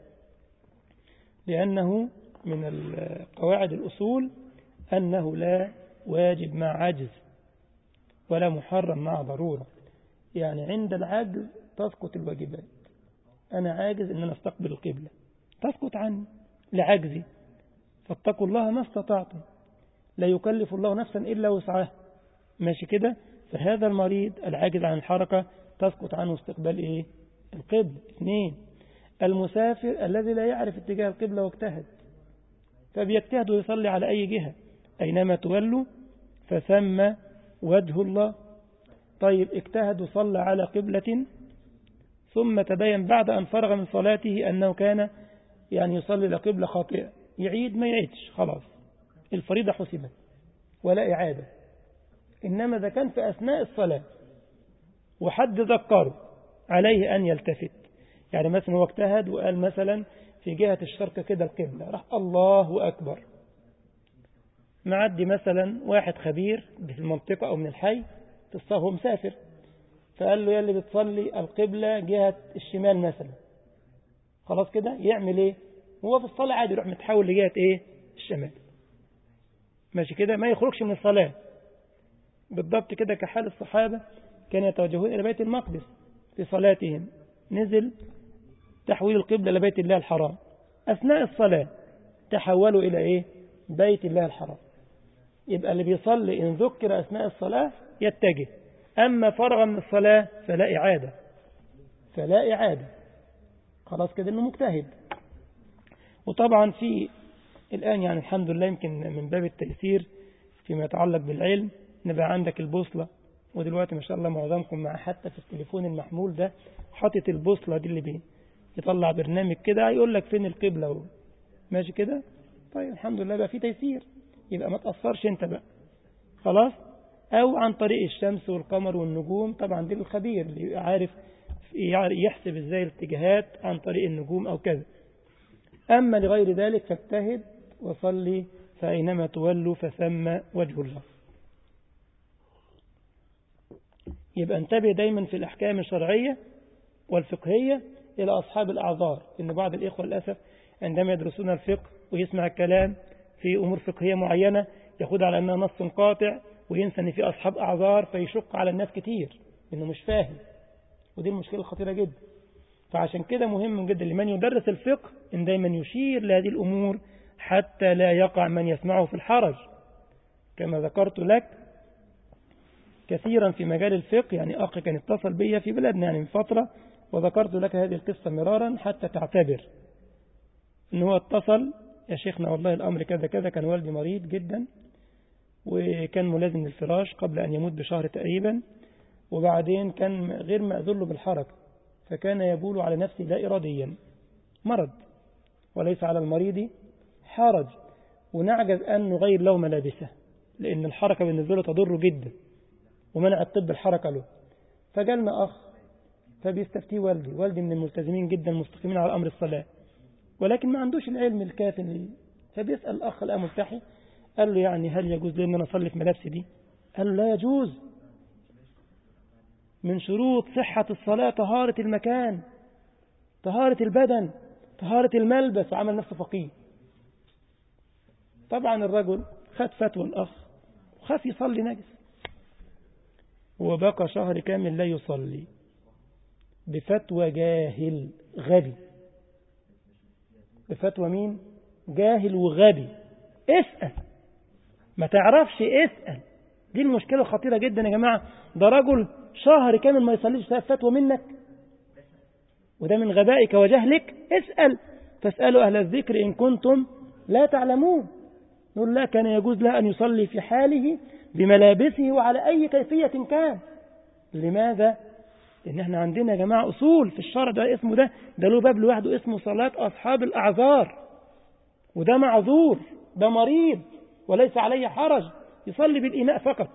لأنه من القواعد الأصول أنه لا واجب مع عجز ولا محرم مع ضرورة. يعني عند العجز تسقط الواجبات. أنا عاجز أن أنا استقبل القبلة، تسقط عني لعجزي، فاتقوا الله ما استطعتم، لا يكلف الله نفسا إلا وسعها. ماشي كده؟ فهذا المريض العاجز عن الحركة تسقط عنه استقبال إيه؟ القبلة. 2، المسافر الذي لا يعرف اتجاه القبلة واجتهد، فبيجتهد ويصلي على أي جهة، أينما تولوا فثم وجه الله. طيب اجتهد وصلى على قبلة ثم تبين بعد أن فرغ من صلاته أنه كان يصلي لقبلة خاطئة، يعيد ما يعيدش، خلاص الفريضة حسبت ولا إعادة. إنما إذا كان في أثناء الصلاة وحد ذكره عليه أن يلتفت، يعني مثلا هو اجتهد وقال مثلا في جهة الشرق كده القبلة، راح الله أكبر، معدي مثلا واحد خبير في المنطقة أو من الحي في الصف، هو مسافر، فقال له يلي بتصلي القبلة جهة الشمال مثلا، خلاص كده يعمل ايه؟ هو في الصلاة عادي يروح متحول لجهة ايه؟ الشمال. ماشي كده؟ ما يخرجش من الصلاة. بالضبط كده كحال الصحابة كانوا يتوجهون إلى بيت المقدس في صلاتهم، نزل تحويل القبلة لبيت الله الحرام، أثناء الصلاة تحولوا إلى إيه؟ بيت الله الحرام. يبقى اللي بيصلي إن ذكر أثناء الصلاة يتجه، أما فرغ من الصلاة فلا إعادة، فلا إعادة، خلاص كده إنه مجتهد. وطبعا في الآن يعني الحمد لله يمكن من باب التأثير فيما يتعلق بالعلم نبقى عندك البوصلة، ودلوقتي ما شاء الله معظمكم مع حتى في التليفون المحمول ده حاطط البوصلة دي اللي بيه يطلع برنامج كده يقول لك فين القبلة ماشي كده. طيب الحمد لله بقى في تيسير، يبقى ما تأثرش انت بقى خلاص. او عن طريق الشمس والقمر والنجوم، طبعا دي الخبير اللي عارف يحسب ازاي الاتجاهات عن طريق النجوم او كذا. اما لغير ذلك فاجتهد وصلي فأينما تولوا فثم وجه الله. يبقى انتبه دايما في الأحكام الشرعية والفقهية إلى أصحاب الأعذار. إن بعض الإخوة للأسف عندما يدرسون الفقه ويسمع الكلام في أمور فقهية معينة يأخذ على أنها نص قاطع وينسى أن في أصحاب أعذار، فيشق على الناس كتير إنه مش فاهم، ودي المشكلة الخطيرة جدا. فعشان كده مهم جدا لمن يدرس الفقه إن دايما يشير لهذه الأمور حتى لا يقع من يسمعه في الحرج. كما ذكرت لك كثيرا في مجال الفقه، يعني أخي كان اتصل بي في بلادنا يعني من فترة وذكرت لك هذه القصة مرارا حتى تعتبر. إن هو اتصل يا شيخنا والله الأمر كذا كذا، كان والدي مريض جدا وكان ملازم للفراش قبل أن يموت بشهر تقريبا، وبعدين كان غير مأذون له بالحركة، فكان يبول على نفسه لا إراديا، مرض وليس على المريض حرج، ونعجز أن نغير له ملابسه لأن الحركة بالنسبة له تضر جدا ومنع الطب الحركة له. فجالنا أخ فبيستفتيه والدي من الملتزمين جدا مستقيمين على أمر الصلاة، ولكن ما عندوش العلم الكافي، فبيسأل الأخ الآن ملتحي قال له يعني هل يجوز لي أن أنا أصلي في ملابسي دي؟ قال له لا يجوز، من شروط صحة الصلاة طهارة المكان، طهارة البدن، طهارة الملبس، وعمل نفسه فقيه. طبعا الرجل خد فتوى الأخ وخاف يصلي نجس، وبقى شهر كامل لا يصلي بفتوى جاهل غبي. بفتوى مين؟ جاهل وغبي. اسأل، ما تعرفش اسأل، دي المشكلة الخطيرة جدا يا جماعة. ده رجل شهر كامل ما يصليش فتوى منك، وده من غبائك وجهلك. اسأل، فاسألوا أهل الذكر إن كنتم لا تعلمون. نقول لا، كان يجوز له أن يصلي في حاله بملابسه وعلى أي كيفية كان. لماذا؟ لأن احنا عندنا يا جماعة أصول في الشرع، ده اسمه ده له باب لوحده اسمه صلاة أصحاب الأعذار، وده معذور، ده مريض وليس عليه حرج، يصلي بالإناء فقط.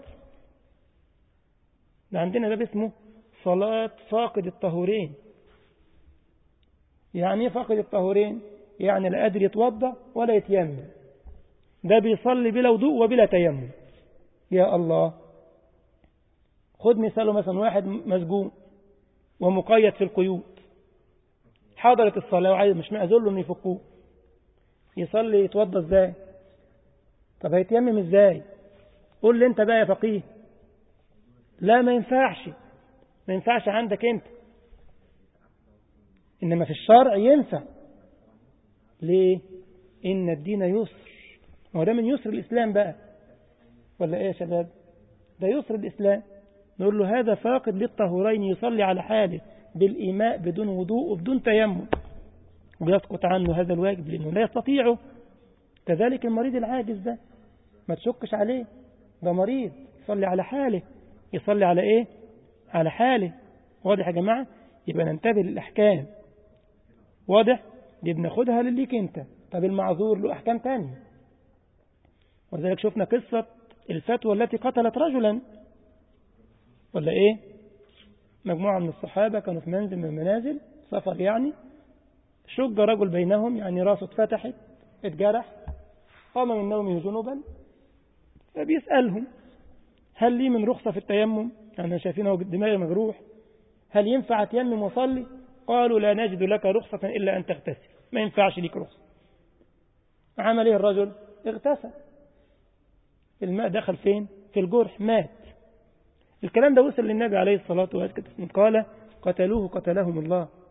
ده عندنا باب اسمه صلاة فاقد الطهورين. يعني ايه فاقد الطهورين؟ يعني لا قادر يتوضأ ولا يتيمم، ده بيصلي بلا وضوء وبلا تيمم. يا الله، خد مثاله مثلا واحد مسجون ومقيد في القيود، حضرت الصلاة وعايز مش مأذون له انه يفكوه، يصلي يتوضأ ازاي؟ طب هيتيمم ازاي؟ قول لي انت بقى يا فقيه. لا ما ينفعش، ما ينفعش عندك انت، انما في الشرع ينفع. ليه؟ ان الدين يسر، هو ده من يسر الاسلام بقى، ولا ايه يا شباب؟ ده يسر الاسلام. نقول له هذا فاقد للطهورين يصلي على حاله بالإيماء بدون وضوء وبدون تيمم، ويسقط عنه هذا الواجب لأنه لا يستطيعه. كذلك المريض العاجز ده ما تشكش عليه، ده مريض يصلي على حاله. يصلي على ايه؟ على حاله. واضح يا جماعة؟ يبقى ننتبه للأحكام. واضح؟ دي بناخدها لليك انت. طب المعذور له أحكام تانية، ولذلك شفنا قصة الفتوى التي قتلت رجلا، ولا ايه؟ مجموعة من الصحابة كانوا في منزل من المنازل، سفر يعني، شج رجل بينهم، يعني راسه اتفتحت، اتجرح، قام من نومه جنوبا، فبيسألهم هل لي من رخصة في التيمم؟ يعني شايفينه دماغي مجروح، هل ينفع اتيمم وصلي؟ قالوا لا نجد لك رخصة إلا أن تغتسل، ما ينفعش ليك رخصة. عمل ايه الرجل؟ اغتسل، الماء دخل فين؟ في الجرح، مات. الكلام ده وصل للنبي عليه الصلاة والسلام، قال قتلوه قتلهم الله.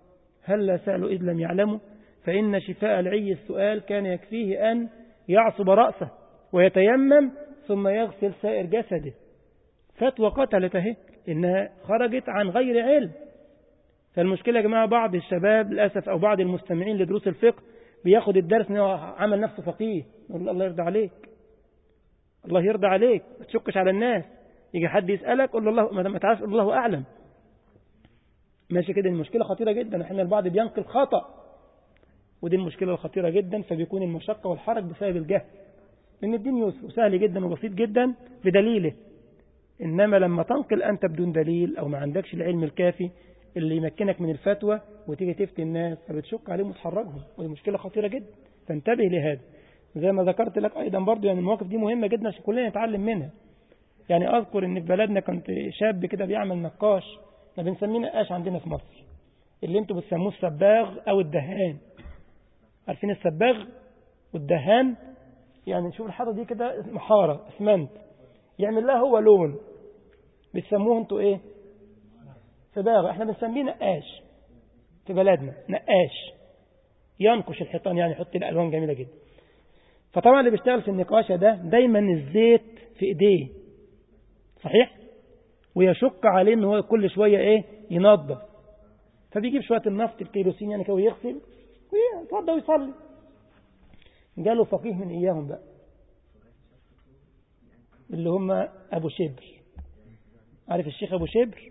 هل سألوا إذ لم يعلموا فإن شفاء العي السؤال كان يكفيه أن يعصب رأسه ويتيمم ثم يغسل سائر جسده. فتوى قتلت اهي، إنها خرجت عن غير علم. فالمشكلة يا جماعة بعض الشباب للأسف أو بعض المستمعين لدروس الفقه بياخد الدرس إنه عمل نفسه فقيه. الله يرضى عليك، الله يرضى عليك، ما تشكش على الناس. يجي حد يسألك قول له الله، ما تعرفش قول الله أعلم. ماشي كده. المشكلة خطيرة جدا، احنا البعض بينقل خطأ، ودي المشكلة الخطيرة جدا. فبيكون المشقة والحرج بسبب الجهل، لأن الدين يسر وسهل جدا وبسيط جدا بدليله. إنما لما تنقل أنت بدون دليل أو ما عندكش العلم الكافي اللي يمكنك من الفتوى وتيجي تفتي الناس فبتشك عليهم وتحرجهم، ودي مشكلة خطيرة جدا. فانتبه لهذا. زي ما ذكرت لك أيضا برضو، يعني المواقف دي مهمة جدا عشان كلنا نتعلم منها. يعني أذكر إن في بلدنا كنت شاب كده بيعمل نقاش، احنا بنسميه نقاش عندنا في مصر، اللي انتوا بتسموه الصباغ أو الدهان. عارفين الصباغ والدهان؟ يعني نشوف الحاجة دي كده محارة اسمنت يعمل لها هو لون، بتسموه انتوا ايه؟ صباغة. احنا بنسميه نقاش في بلدنا، نقاش ينقش الحيطان، يعني يحط الألوان جميلة جدا. فطبعا اللي بيشتغل في النقاشة ده دايما الزيت في ايديه، صحيح؟ ويشق عليه ان هو كل شوية ايه؟ ينظف. فبيجيب شوية النفط الكيروسين يعني كده ويغسل ويتوضى ويصلي. جاله فقيه من اياهم بقى اللي هم ابو شبر. عارف الشيخ ابو شبر؟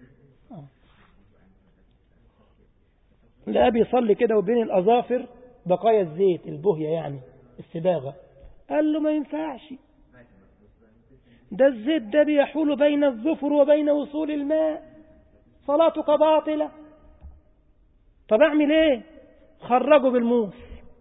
لقى بيصلي كده وبين الأظافر بقايا الزيت، البهية يعني السباغة. قال له ما ينفعش، ده الزيت ده بيحول بين الظفر وبين وصول الماء، صلاتك باطلة. طب اعمل ايه؟ خرجه بالموس.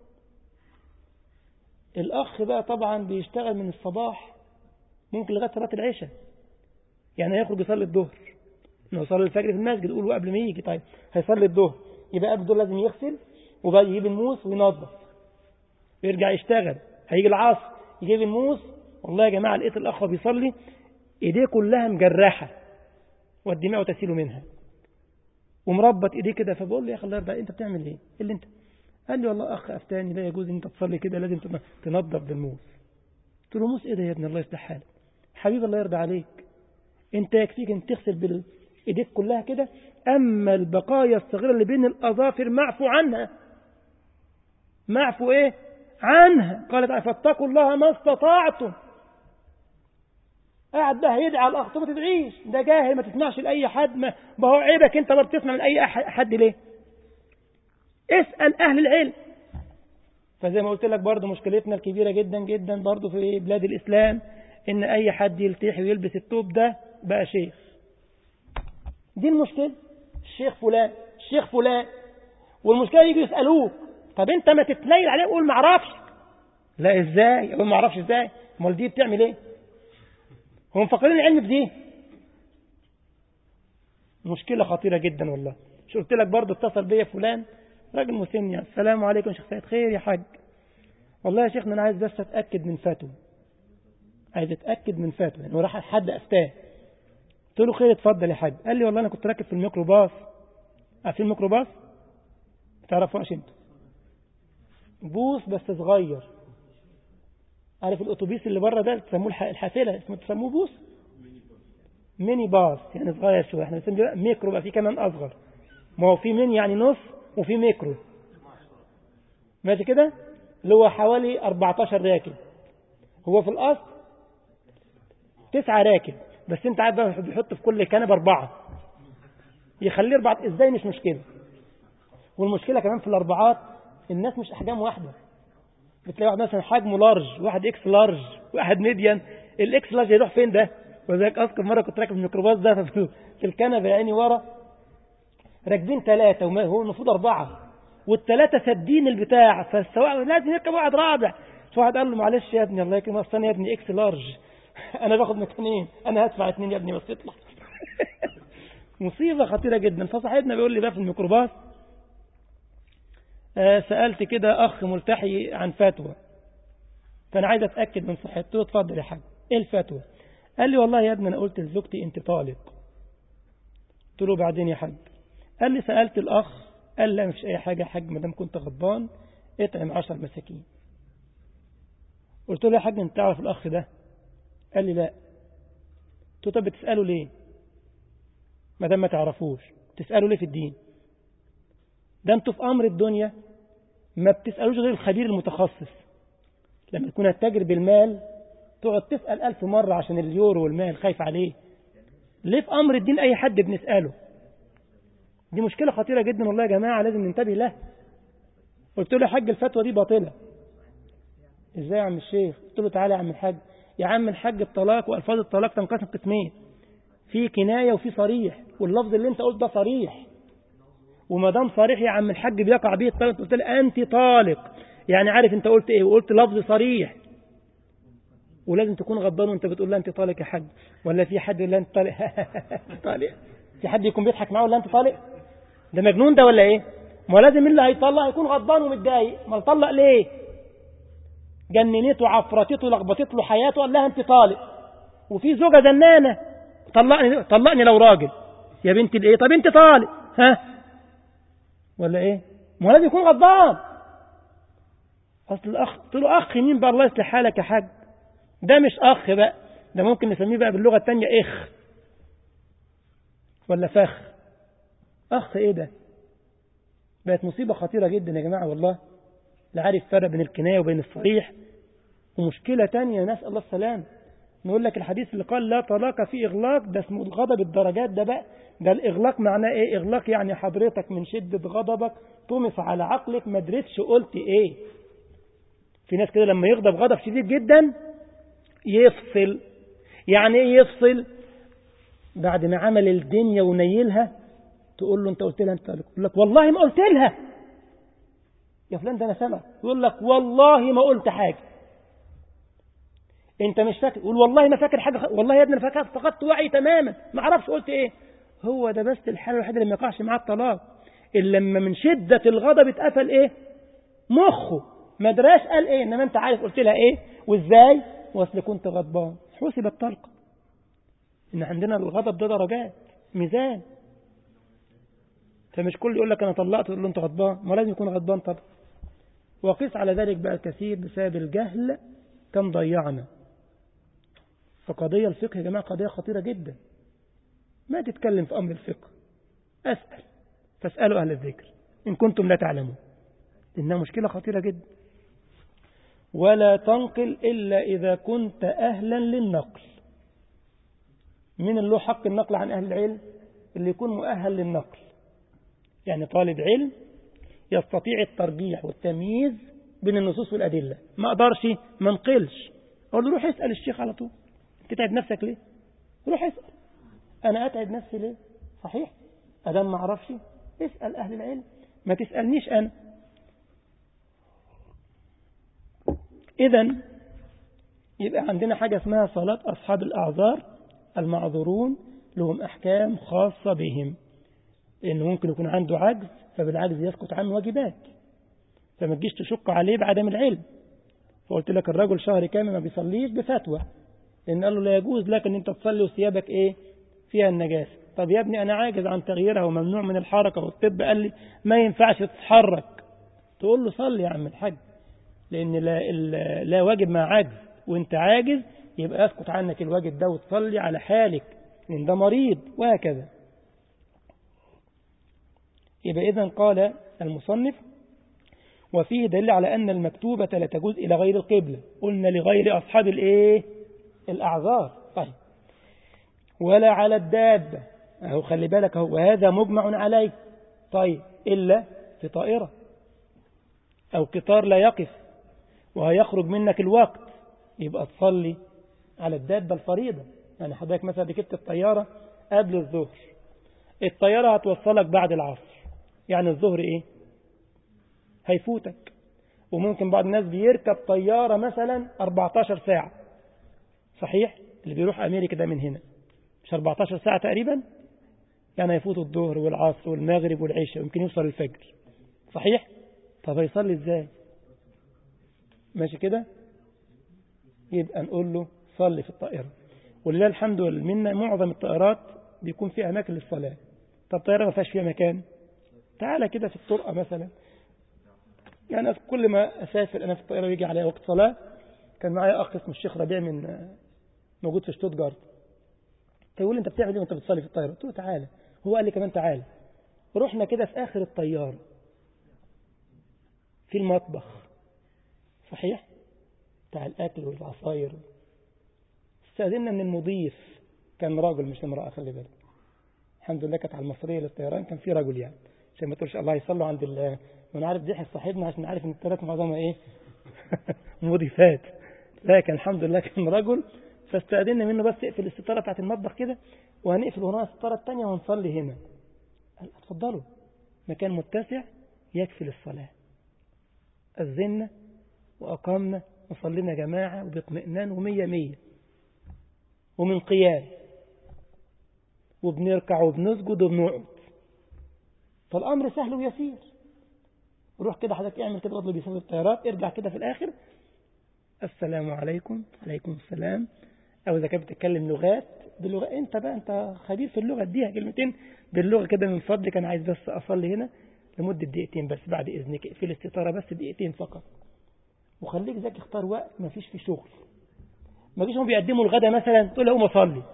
الأخ بقى طبعا بيشتغل من الصباح ممكن لغاية صلاة العشاء، يعني هيخرج يصلي الظهر، انه يصلي الفجر في المسجد يقولوا قبل ما يجي، طيب هيصلي الظهر يبقى قبل الظهر لازم يغسل وبقى يجيب الموس وينظف ويرجع يشتغل. هيجي العصر يجيب الموس. والله يا جماعة لقيت الأخ بيصلي ايديه كلها مجرحة والدماء تسيل منها ومربط ايديه كده. فبقول له يا اخي الله يرضى، انت بتعمل ايه اللي انت؟ قال لي والله اخ افتاني لا يجوز ان انت تصلي كده، لازم تنظف بالموس. قلت له موس ايه ده يا ابني؟ الله يصلح حالك حبيبي، الله يرضى عليك، انت يكفيك ان تغسل بايديك كلها كده، اما البقايا الصغيرة اللي بين الاظافر معفو عنها. معفو ايه عنها؟ قالت فاتقوا الله ما استطعتم. قاعد بقى يدعي على الاخ، ما تدعيش، ده جاهل ما تسمعش لاي حد، ما هو عيبك انت برضه تسمع من اي حد ليه؟ اسال اهل العلم. فزي ما قلت لك برضه مشكلتنا الكبيرة جدا جدا برضه في بلاد الاسلام ان اي حد يلتحي ويلبس الثوب ده بقى شيخ. دي المشكلة، الشيخ فلان الشيخ فلان. والمشكلة يجي يسألوك طب انت ما تتنيل عليه قول ما اعرفش. لا ازاي اقول ما اعرفش؟ ازاي؟ امال دي بتعمل ايه؟ هم مفكرين العلم بدي. مشكلة خطيرة جدا والله. شو قلت لك برضه اتصل بيا فلان راجل مسن، السلام عليكم يا شيخ سيد. خير يا حاج؟ والله يا شيخنا انا عايز بس اتاكد من فتوى، عايز اتاكد من فتوى يعني، وراح حد افتاه. قلت له خير اتفضل يا حاج. قال لي والله انا كنت راكب في الميكروباص. عارفين الميكروباص؟ تعرفوش انت؟ بوس بس صغير. عارف الاتوبيس اللي بره ده تسموه الحافله، اسمه تسموه بوس؟ ميني باص يعني صغير شويه، احنا بنسميه ميكرو، بقى في كمان اصغر. ما هو في ميني يعني نص وفي ميكرو، ماشي كده، اللي هو حوالي 14 راكب. هو في الاصل 9 راكب، بس انت عارف بقى بيحط في كل كنبه 4، يخليه 4 ازاي؟ مش مشكله. والمشكله كمان في الاربعات الناس مش احجام واحده، بتلاقي واحد مثلا حجمه لارج، واحد اكس لارج، واحد ميديان. الاكس لارج يروح فين ده؟ وذلك اذكر مره كنت راكب الميكروباص ده في الكنبه يعني ورا، راكبين 3 وهو المفروض 4، والثلاثه سادين البتاع، فالسواق لازم يركب واحد رابع. فواحد قال له معلش يا ابني الله يكرمك، اصل انا يا ابني اكس لارج، انا باخد مكانين، انا هدفع 2 يا ابني بس اطلع. مصيبه خطيره جدا. فصاحبنا بيقول لي بقى في الميكروباص سألت كده أخ ملتحي عن فتوى، فأنا عايز أتأكد من صحته. اتفضل يا حاج، إيه الفتوى؟ قال لي والله يا ابني أنا قلت لزوجتي أنت طالق. قلت له بعدين يا حاج؟ قال لي سألت الأخ قال لا مفيش أي حاجة يا حاج، ما دام كنت غضبان اطعم 10 مساكين. قلت له يا حاج أنت تعرف الأخ ده؟ قال لي لا. قلت له طب بتسأله ليه ما دام ما تعرفوش؟ تسأله ليه في الدين؟ ده انتوا في أمر الدنيا ما بتسألوش غير الخبير المتخصص. لما تكون التاجر بالمال تقعد تسأل 1000 مرة عشان اليورو والمال، خايف عليه. ليه في أمر الدين أي حد بنسأله؟ دي مشكلة خطيرة جدا والله يا جماعة، لازم ننتبه لها. قلت له يا حاج الفتوى دي باطلة. ازاي يا عم الشيخ؟ قلت له تعالى يا عم الحاج. يا عم الحاج الطلاق وألفاظ الطلاق تنقسم قسمين، في كناية وفي صريح، واللفظ اللي انت قلت ده صريح، وما دام صريح يا عم الحاج بيقع به الطلاق. قلت له أنت طالق، يعني عارف انت قلت ايه، وقلت لفظ صريح، ولازم تكون غضبان وانت بتقول لا انت طالق يا حاج. ولا في حد يقول لا انت طالق؟ طالق؟ في حد يكون بيضحك معاه ولا انت طالق؟ ده مجنون ده ولا ايه؟ ما لازم اللي هيطلق يكون غضبان ومتضايق. ما طلق ليه؟ جننته عفرتته لخبطت له حياته قال لها انت طالق. وفي زوجة زنانة طلقني لو راجل. يا بنتي الايه؟ طب انت طالق ها ولا ايه؟ ما لازم يكون غضبان. اصل الاخ قلت له اخ مين بقى؟ الله يصلح حالك يا حاج، ده مش اخ بقى، ده ممكن نسميه بقى باللغة التانية اخ ولا فخ. اخ ايه ده؟ بقت مصيبة خطيرة جدا يا جماعة والله. لا عارف فرق بين الكناية وبين الصريح. ومشكلة تانية نسأل الله السلام. نقول لك الحديث اللي قال لا طلاق في إغلاق، ده اسمه الغضب الدرجات ده بقى. ده الإغلاق معناه إيه؟ إغلاق يعني حضرتك من شدة غضبك طمس على عقلك ما دريتش قلت إيه. في ناس كده لما يغضب غضب شديد جدا يفصل. يعني إيه يفصل؟ بعد ما عمل الدنيا ونيلها تقول له أنت قلت لها أنت طالق، يقول لك والله ما قلت لها. يا فلان ده أنا سمع. يقول لك والله ما قلت حاجة. انت مش فاكر؟ قول والله ما فاكر حاجة. والله يا ابني انا فاكر، فقدت وعي تماما، ما اعرفش قلت ايه. هو ده بس الحالة الوحيدة اللي ما يقعش معاه الطلاق، اللي لما من شدة الغضب اتقفل ايه مخه، ما دراش قال ايه، انما انت عارف قلت لها ايه وازاي، واصل كنت غضبان حسب الطلقة. ان عندنا الغضب ده درجات ميزان. فمش كل يقول لك انا طلقت تقول له انت غضبان، ما لازم يكون غضبان طبعا. وقيس على ذلك بقى كثير بسبب الجهل كم ضيعنا. فقضية الفقه يا جماعة قضية خطيرة جدا. ما تتكلم في أمر الفقه، أسأل، فاسألوا أهل الذكر إن كنتم لا تعلمون، إنها مشكلة خطيرة جدا. ولا تنقل إلا إذا كنت أهلا للنقل. من اللي له حق النقل عن أهل العلم؟ اللي يكون مؤهل للنقل، يعني طالب علم يستطيع الترجيح والتمييز بين النصوص والأدلة. ما أقدرش ما نقلش، أقول له روح اسأل الشيخ على طول. تتعب نفسك ليه؟ روح اسأل. أنا أتعب نفسي ليه؟ صحيح أدام ما أعرفش اسأل أهل العلم، ما تسألنيش أنا. إذن يبقى عندنا حاجة اسمها صلاة أصحاب الأعذار المعذورون، لهم أحكام خاصة بهم، لأنه ممكن يكون عنده عجز، فبالعجز يسقط عنه واجبات، فما تجيش تشق عليه بعدم العلم. فقلت لك الرجل شهر كامل ما بيصليش بفتوى، لأن قال له لا يجوز لك أن أنت تصلي وثيابك إيه فيها النجاسة. طب يا ابني أنا عاجز عن تغييرها وممنوع من الحركة، والطب قال لي ما ينفعش تتحرك. تقول له صلي يا عم الحاج، لأن لا واجب مع عجز، وانت عاجز يبقى يسقط عنك الواجب ده وتصلي على حالك، لأن ده مريض، وهكذا. يبقى إذن قال المصنف وفيه دليل على أن المكتوبة لا تجوز إلى غير القبلة. قلنا لغير أصحاب الإيه الأعذار. طيب ولا على الدابة، أهو خلي بالك أهو، وهذا مجمع عليه. طيب إلا في طائرة أو قطار لا يقف وهيخرج منك الوقت، يبقى تصلي على الدابة الفريضة. يعني حضرتك مثلا ركبت الطيارة قبل الظهر، الطيارة هتوصلك بعد العصر، يعني الظهر إيه هيفوتك. وممكن بعض الناس بيركب طيارة مثلا 14 ساعة، صحيح؟ اللي بيروح أمريكا ده من هنا مش 14 ساعة تقريبا، يعني هيفوت الظهر والعصر والمغرب والعشاء ويمكن يوصل الفجر، صحيح؟ طب هيصلي ازاي؟ ماشي كده؟ يبقى نقول له صلي في الطائرة. ولله الحمد والمنة معظم الطائرات بيكون فيها أماكن للصلاة. طب الطائرة ما فيهاش فيها مكان، تعالى كده في الطرقة مثلا، يعني كل ما أسافر أنا في الطائرة ويجي عليها وقت صلاة، كان معايا أخ اسمه الشيخ ربيع من موجود في شتوتجارت، فيقول لي أنت بتعمل إيه وأنت بتصلي في الطائرة؟ قلت له تعالى. هو قال لي كمان تعالى. رحنا كده في آخر الطيارة في المطبخ، صحيح، بتاع الأكل والعصاير، استأذنا من المضيف، كان راجل مش امرأة، خلي بالك، الحمد لله كانت على المصرية للطيران، كان في رجل يعني، عشان ما تقولش الله يصلوا عند الله، وانا عارف ضحك صاحبنا عشان عارف ان الطيارات معظمها ايه مضيفات، لا كان الحمد لله كان رجل. فاستأذنا منه بس اقفل الستارة بتاعت المطبخ كده، وهنقفل ورانا الستارة الثانية ونصلي هنا. قال اتفضلوا، مكان متسع يكفي للصلاة. أذنا وأقامنا وصلينا جماعة وباطمئنان ومية مية ومن قيام، وبنركع وبنسجد وبنقعد، فالأمر سهل ويسير. روح كده حضرتك اعمل كده قبل بيسافر الطيارات، ارجع كده في الآخر السلام عليكم، عليكم السلام، أو إذا كنت بتتكلم لغات باللغة أنت بقى أنت خبير في اللغة، اديها كلمتين باللغة كده من فضلك، أنا عايز بس أصلي هنا لمدة دقيقتين بس بعد إذنك، اقفل الستارة بس دقيقتين فقط، وخليك ذاك اختار وقت ما فيش فيه شغل. ما فيش هم بيقدموا الغدا مثلا تقول له قوم أصلي،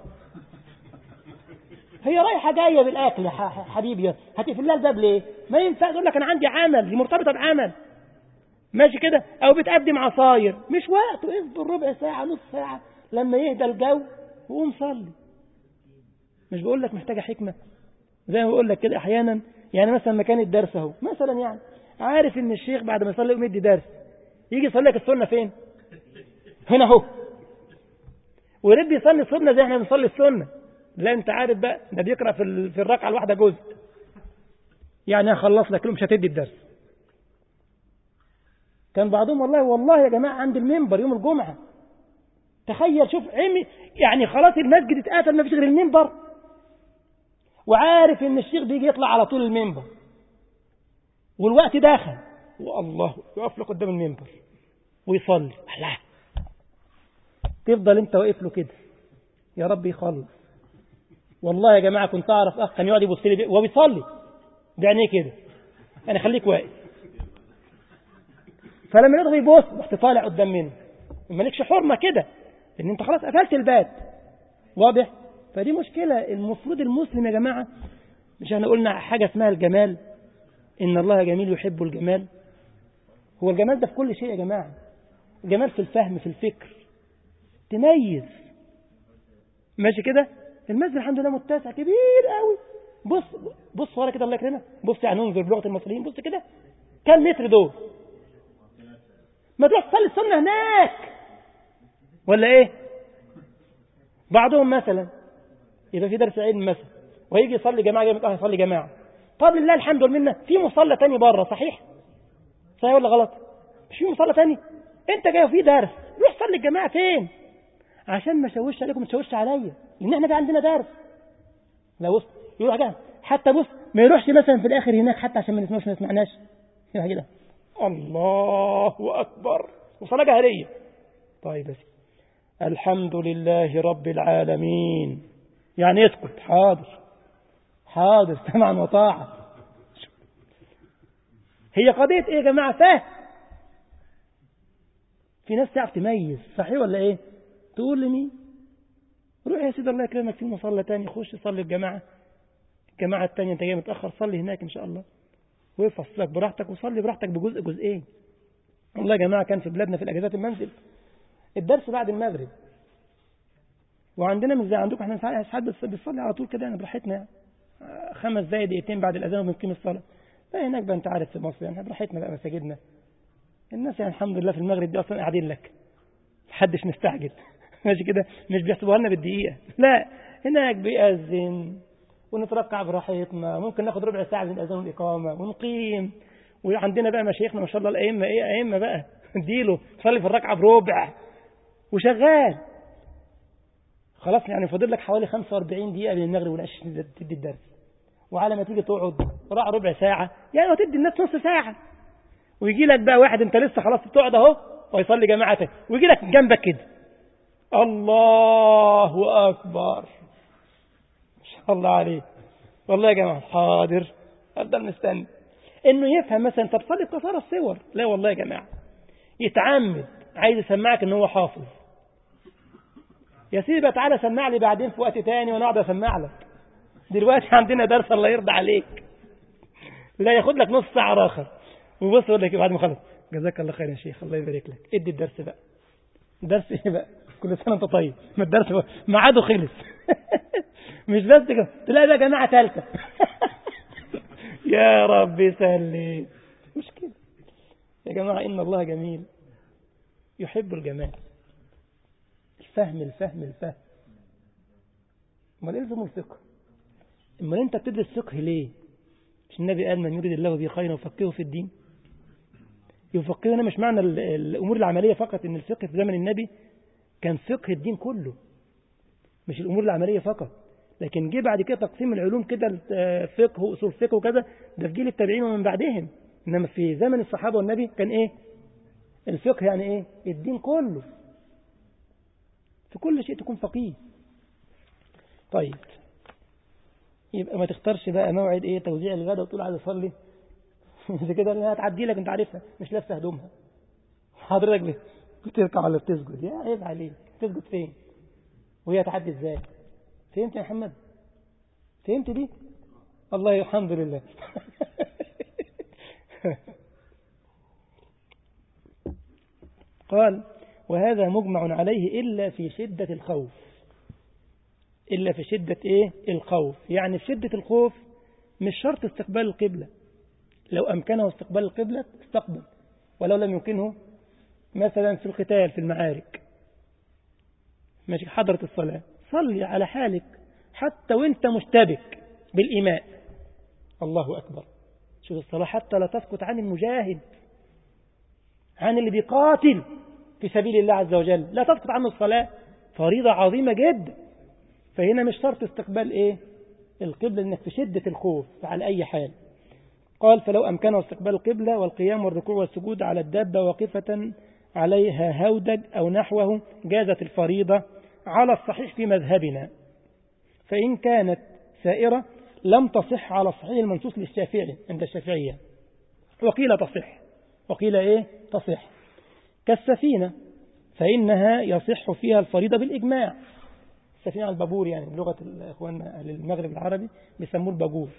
هي رايحة جاية بالأكل يا حبيبي، هتقفل لها الباب ليه؟ ما ينفع تقول لك أنا عندي عمل، دي مرتبطة بعمل، ماشي كده، أو بتقدم عصاير، مش وقت، اصبر ربع ساعة نص ساعة لما يهدى الجو وقوم صلي. مش بقول لك محتاجة حكمة؟ زي ما بقول لك كده أحيانا، يعني مثلا مكان الدرس اهو مثلا، يعني عارف إن الشيخ بعد ما يصلي يقوم يدي درس، يجي يصلي لك السنة فين؟ هنا اهو، ويرد يصلي السنة زي احنا بنصلي السنة، لا انت عارف بقى ده بيقرأ في الركعة الواحدة جزء، يعني هخلص لك مش هتدي الدرس. كان بعضهم والله يا جماعة عند المنبر يوم الجمعة، تخيل شوف يعني خلاص المسجد اتقفل ما فيش غير المنبر، وعارف ان الشيخ بيجي يطلع على طول المنبر والوقت داخل، والله يقف له قدام المنبر ويصلي، لا تفضل انت واقف له كده يا رب يخلص. والله يا جماعة كنت أعرف أخ كان يقعد يبص لي وهو بيصلي بعينيه كده، أنا خليك واقف، فلما يرضى يبص رحت طالع قدام منه، مالكش حرمة كده لأن أنت خلاص قفلت الباب، واضح؟ فدي مشكلة. المفروض المسلم يا جماعة، مش احنا قلنا حاجة اسمها الجمال، إن الله جميل يحب الجمال، هو الجمال ده في كل شيء يا جماعة، الجمال في الفهم في الفكر، تميز، ماشي كده. المسجد الحمد لله متسع كبير قوي، بص ورا كده الله يكرمك، بص يعني انظر بلغة المصريين، بص كده كم متر دول، ما تروح تصلي السنة هناك ولا ايه؟ بعضهم مثلا يبقى في درس علم مثلا ويجي يصلي جماعة، جاي متأخر يصلي جماعة، طب لله الحمد والمنة في مصلى تاني بره، صحيح ولا غلط؟ مش في مصلى تاني، انت جاي في درس، روح صلي الجماعة فين؟ عشان ما شوش عليكم، ما تشوش عليا، لان احنا بقى عندنا درس. لا بص يروح جاي حتى بص ما يروحش مثلا في الاخر هناك حتى عشان ما نسمعش ما نسمعناش كده الله اكبر وصلاه جهريه. طيب بس الحمد لله رب العالمين، يعني اسكت، حاضر سمعا وطاعه. هي قضيه ايه يا جماعه؟ فهم. في ناس تعرف تميز، صحيح ولا ايه؟ تقول لمين روح يا سيدي الله يكرمك في مصلى تاني، خش صلي الجماعه التانية، انت جاي متأخر صلي هناك ان شاء الله، ويفصل لك براحتك وصلي براحتك بجزء جزئين. والله يا جماعة كان في بلادنا في الأجازات المنزل الدرس بعد المغرب، وعندنا مش زي عندكم احنا ساعات بنصلي على طول كده يعني براحتنا، يعني 5 دقايق دقيقتين بعد الأذان وبنقيم الصلاة. لا هناك بقى انت عارف في مصر يعني براحتنا بقى مساجدنا، الناس يعني الحمد لله في المغرب دي أصلا قاعدين لك، محدش مستعجل ماشي كده، مش بيحسبوها لنا بالدقيقة، لا هناك بيأذن ونتركع براحتنا، ممكن ناخد ربع ساعة من الأذان والإقامة ونقيم. وعندنا بقى مشايخنا ما شاء الله الأئمة، أئمة بقى اديله صلي في الركعة بربع وشغال خلاص، يعني فاضل لك حوالي 45 دقيقة بين المغرب والعشاء تدي الدرس، وعلى ما تيجي تقعد راح ربع ساعة، يعني وتدي الناس نص ساعة، ويجي لك بقى واحد انت لسه خلاص بتقعد اهو ويصلي جماعتك، ويجي لك جنبك كده الله أكبر ما شاء الله عليه، والله يا جماعة حاضر أفضل مستني إنه يفهم مثلا. طب صلي قصارى الصور. لا والله يا جماعة، يتعمد عايز يسمعك إن هو حافظ. يا سيدي بقى تعالى سمع لي بعدين في وقت تاني وأنا أقعد أسمع لك. دلوقتي عندنا درس الله يرضى عليك، لا ياخد لك نص ساعة آخر وبص يقول لك بعد ما خلص جزاك الله خير يا شيخ الله يبارك لك، ادي الدرس بقى. درس ايه بقى؟ كل سنة انت طيب. ما الدرس بقى ميعاده خلص. مش بس كده، تلاقي بقى جماعة ثالثة. يا رب سلم. مش كده يا جماعة، إن الله جميل يحب الجمال. الفهم. امال الزموا الفقه. امال انت بتدرس فقه ليه؟ مش النبي قال من يريد الله به خيرا يفقهه في الدين؟ يفقهنا مش معنى الأمور العملية فقط، إن الفقه في زمن النبي كان فقه الدين كله، مش الأمور العملية فقط. لكن جه بعد كده تقسيم العلوم كده، فقه وأصول فقه وكذا، ده في جيل التابعين ومن بعدهم. إنما في زمن الصحابة والنبي كان إيه الفقه؟ يعني إيه؟ الدين كله، في كل شيء تكون فقيه. طيب يبقى ما تختارش بقى موعد إيه توزيع الغداء وتقول عايز أصلي. إذا كده أنا هتعدي لك، أنت عارفها مش لابسة هدومها حضرتك بتركع ولا بتسجد؟ يا عيب عليك، تسجد فين وهي تعدي إزاي؟ فهمت يا محمد؟ فهمت دي؟ الله الحمد لله. قال وهذا مجمع عليه إلا في شدة الخوف. إلا في شدة إيه؟ الخوف. يعني في شدة الخوف مش شرط استقبال القبلة، لو أمكنه استقبال القبلة استقبل، ولو لم يمكنه مثلا في القتال في المعارك ماشي حضرة الصلاة صلي على حالك حتى وانت مشتبك بالإيماء. الله أكبر. شوف الصلاة حتى لا تسقط عن المجاهد، عن اللي بيقاتل في سبيل الله عز وجل، لا تسقط عنه الصلاة، فريضة عظيمة جدا. فهنا مش شرط استقبال إيه القبلة، إنك في شدة الخوف على أي حال. قال فلو أمكنه استقبال القبلة والقيام والركوع والسجود على الدابة واقفة عليها هودج أو نحوه جازت الفريضة على الصحيح في مذهبنا. فإن كانت سائرة لم تصح على الصحيح المنصوص للشافعي عند الشافعية، وقيل تصح وقيل إيه تصح. كالسفينة فإنها يصح فيها الفريضة بالإجماع. السفينة البابور، يعني بلغة الإخوان أهل المغرب العربي بيسموه البابور.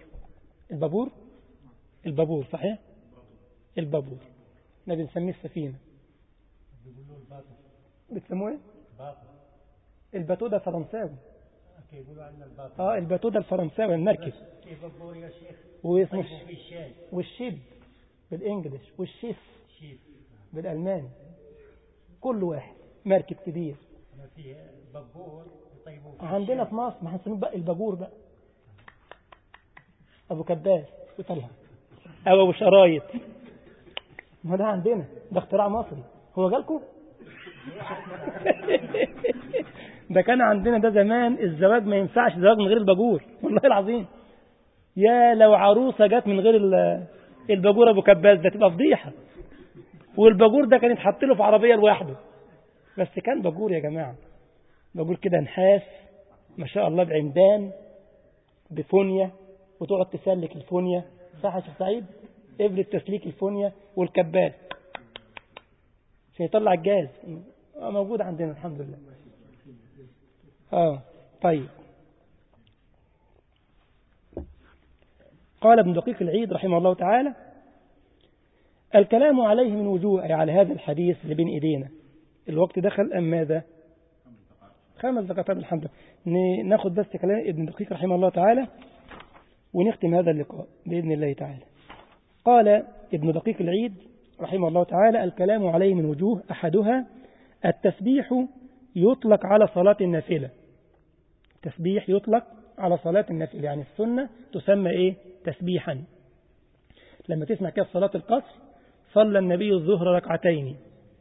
البابور صحيح، البابور احنا بنسميه السفينة. بتسموه ايه؟ الباتو ده فرنساوي. الباتو ده الفرنساوي المركب. واسمه والشيب بالانجلش والشيف بالالماني، كل واحد مركب كبير. عندنا في مصر ما هنسميه بقى البابور بقى ابو كباس يطلع او ابو شرايط. ما ده عندنا ده اختراع مصري. هو جالكم؟ ده كان عندنا ده زمان الزواج ما ينفعش زواج من غير الباجور، والله العظيم. يا لو عروسة جت من غير الباجور ابو كباس ده تبقى فضيحة. والباجور ده كان يتحط له في عربية لوحده، بس كان باجور يا جماعة، باجور كده نحاس ما شاء الله بعمدان بفونية، وتقعد تسلك الفونية صح يا شيخ سعيد؟ ابرة تسليك الفونية والكباس عشان يطلع الجاز موجود عندنا الحمد لله. طيب. قال ابن دقيق العيد رحمه الله تعالى الكلام عليه من وجوه، أي على هذا الحديث اللي بين إيدينا. الوقت دخل أم ماذا؟ 5 دقائق الحمد لله. ناخد بس كلام ابن دقيق رحمه الله تعالى ونختم هذا اللقاء بإذن الله تعالى. قال ابن دقيق العيد رحمه الله تعالى الكلام عليه من وجوه، أحدها التسبيح يطلق على صلاة النافلة. تسبيح يطلق على صلاة النافلة، يعني السنة تسمى إيه؟ تسبيحا. لما تسمع كيف صلاة القصر صلى النبي الظهر ركعتين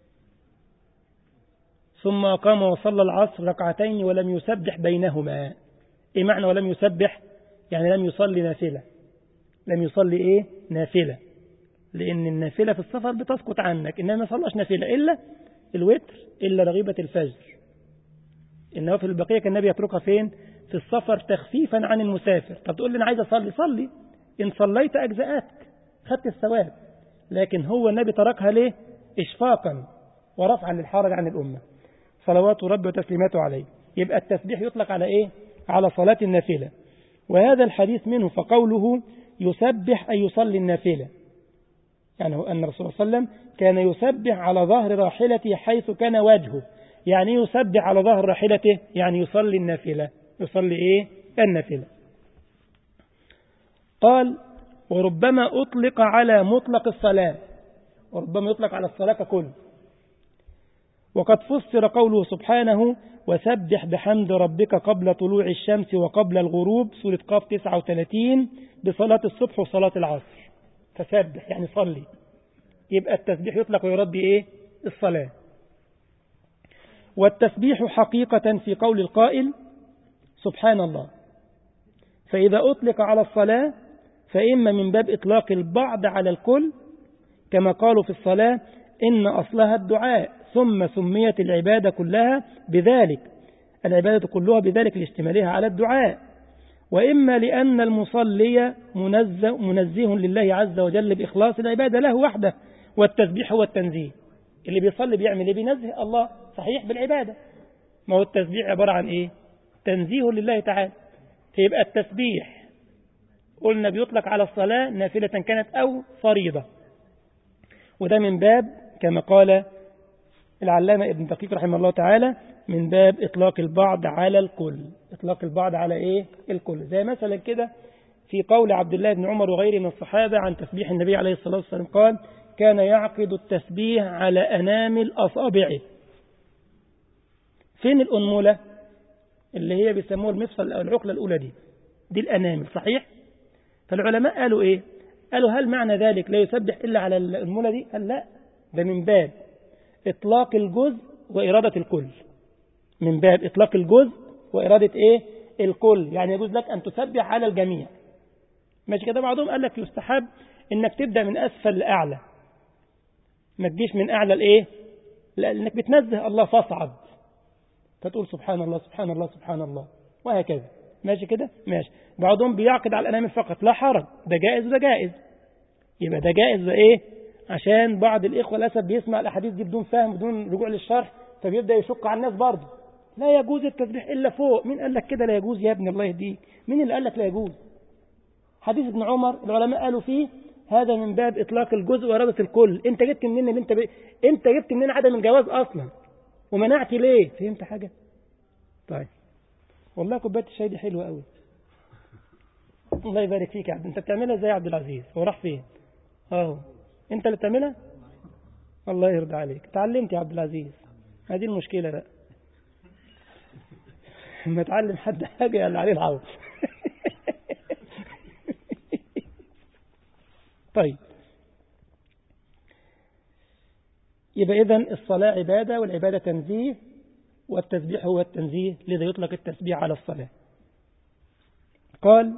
ثم قام وصلى العصر ركعتين ولم يسبح بينهما. إيه معنى ولم يسبح؟ يعني لم يصلي نافلة. لم يصلي إيه؟ نافلة، لأن النافلة في السفر بتسقط عنك، إنما ما صلاش نافلة إلا الوتر إلا رغيبة الفجر. إنه في البقية كان النبي يتركها فين؟ في السفر تخفيفا عن المسافر. طب تقول لي أنا عايز أصلي، صلي إن صليت أجزاءك خدت الثواب، لكن هو النبي تركها ليه؟ إشفاقا ورفعا للحرج عن الأمة صلوات ربي وتسليماته عليه. يبقى التسبيح يطلق على إيه؟ على صلاة النافلة. وهذا الحديث منه، فقوله يسبح أي يصلي النافلة، يعني هو أن الرسول صلى الله عليه وسلم كان يسبح على ظهر راحلته حيث كان وجهه. يعني يسبح على ظهر راحلته يعني يصلي النافلة. يصلي إيه؟ النافلة. قال وربما أطلق على مطلق الصلاة، وربما يطلق على الصلاة ككل. وقد فسر قوله سبحانه وسبح بحمد ربك قبل طلوع الشمس وقبل الغروب، سورة قاف 39، بصلاة الصبح وصلاة العصر. فسبح يعني صلي، يبقى التسبيح يطلق ويراد بإيه؟ الصلاة. والتسبيح حقيقة في قول القائل سبحان الله، فإذا أطلق على الصلاة فإما من باب إطلاق البعض على الكل، كما قالوا في الصلاة إن أصلها الدعاء ثم سميت العبادة كلها بذلك، العبادة كلها بذلك لاشتمالها على الدعاء. وإما لأن المصلي منزه لله عز وجل بإخلاص العبادة له وحده، والتسبيح هو التنزيه. اللي بيصلي بيعمل إيه؟ بينزه الله صحيح بالعبادة. ما هو التسبيح عبارة عن إيه؟ تنزيه لله تعالى. فيبقى التسبيح قلنا بيطلق على الصلاة نافلة كانت أو فريضة، وده من باب كما قال العلامة ابن دقيق رحمه الله تعالى من باب إطلاق البعض على الكل. إطلاق البعض على إيه؟ الكل. زي مثلا كده في قول عبد الله بن عمر وغيره من الصحابة عن تسبيح النبي عليه الصلاة والسلام، قال كان يعقد التسبيح على أنامل أصابعه. فين الأنملة اللي هي بيسموها المفصل أو العقلة الأولى دي الأنامل صحيح؟ فالعلماء قالوا إيه؟ قالوا هل معنى ذلك لا يسبح إلا على الأنملة دي؟ قال لا، ده من باب إطلاق الجزء وإرادة الكل. من باب إطلاق الجزء وإرادة إيه؟ الكل. يعني يجوز لك أن تسبح على الجميع. ماشي كده. بعضهم قال لك يستحب إنك تبدأ من أسفل لأعلى، ما تجيش من أعلى لإيه؟ لأنك بتنزه الله فاصعد، فتقول سبحان الله سبحان الله سبحان الله وهكذا. ماشي كده؟ ماشي. بعضهم بيعقد على الأنامل فقط، لا حرج، ده جائز وده جائز. يبقى ده جائز وإيه؟ عشان بعض الإخوة للأسف بيسمع الأحاديث دي بدون فهم بدون رجوع للشرح، فبيبدأ يشق على الناس برضه. لا يجوز التسبيح إلا فوق. مين قال لك كده لا يجوز يا ابن الله يهديك؟ مين اللي قال لك لا يجوز؟ حديث ابن عمر العلماء قالوا فيه هذا من باب إطلاق الجزء وإرادة الكل. أنت جبت منين اللي أنت جبت منين عدم الجواز أصلا ومنعت ليه؟ فهمت حاجة؟ طيب والله كوباية الشاي دي حلوة قوي. الله يبارك فيك يا عبد. أنت بتعملها زي عبد العزيز، هو راح فين؟ أنت اللي بتعملها؟ الله يرضى عليك. تعلمت يا عبد العزيز. هذه المشكلة بقى، ما تعلم حد حاجة اللي عليه العوض. طيب يبقى إذن الصلاة عبادة والعبادة تنزيه والتسبيح هو التنزيه، لذا يطلق التسبيح على الصلاة. قال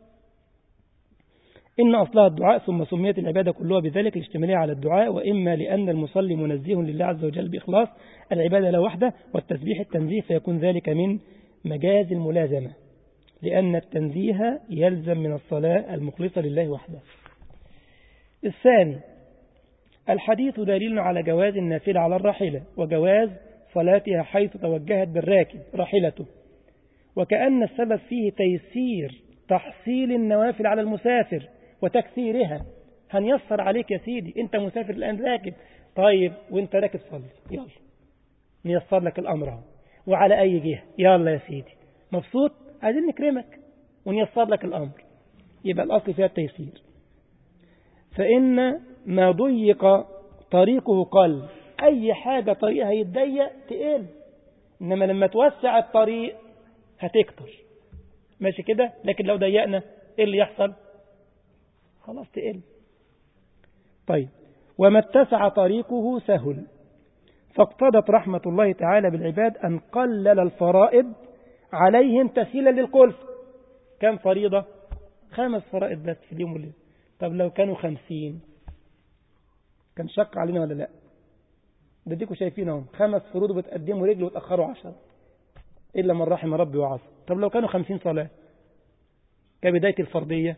إن أصلها الدعاء ثم سميت العبادة كلها بذلك لاشتمالها على الدعاء، وإما لأن المصلي منزه لله عز وجل بإخلاص العبادة له وحده، والتسبيح التنزيه، فيكون ذلك من مجاز الملازمة، لأن التنزيه يلزم من الصلاة المخلصة لله وحده. الثاني الحديث دليل على جواز النافلة على الراحلة وجواز صلاتها حيث توجهت بالراكب راحلته، وكأن السبب فيه تيسير تحصيل النوافل على المسافر وتكثيرها. هنيسر عليك يا سيدي، انت مسافر الآن راكب، طيب وانت راكب صلي، يلا نيسر لك الأمر وعلى أي جهة، يلا يا سيدي مبسوط، عايزين نكرمك ونيسر لك الأمر. يبقى الأصل فيها التيسير. فإن ما ضيق طريقه قل، أي حاجة طريقها يتضيق تقل، إنما لما توسع الطريق هتكتر. ماشي كده. لكن لو ضيقنا إيه اللي يحصل؟ خلاص تقل. طيب وما اتسع طريقه سهل، فاقتضت رحمة الله تعالى بالعباد أن قلل الفرائض عليهم تسهيلا للكلف. كم فريضة؟ 5 فرائض بس في اليوم والليل. طب لو كانوا 50 كان شق علينا ولا لا؟ بديكوا شايفينهم 5 فروض بتقدموا رجل وتأخروا 10، إلا من رحم ربي وعصى. طب لو كانوا 50 صلاة كبداية الفردية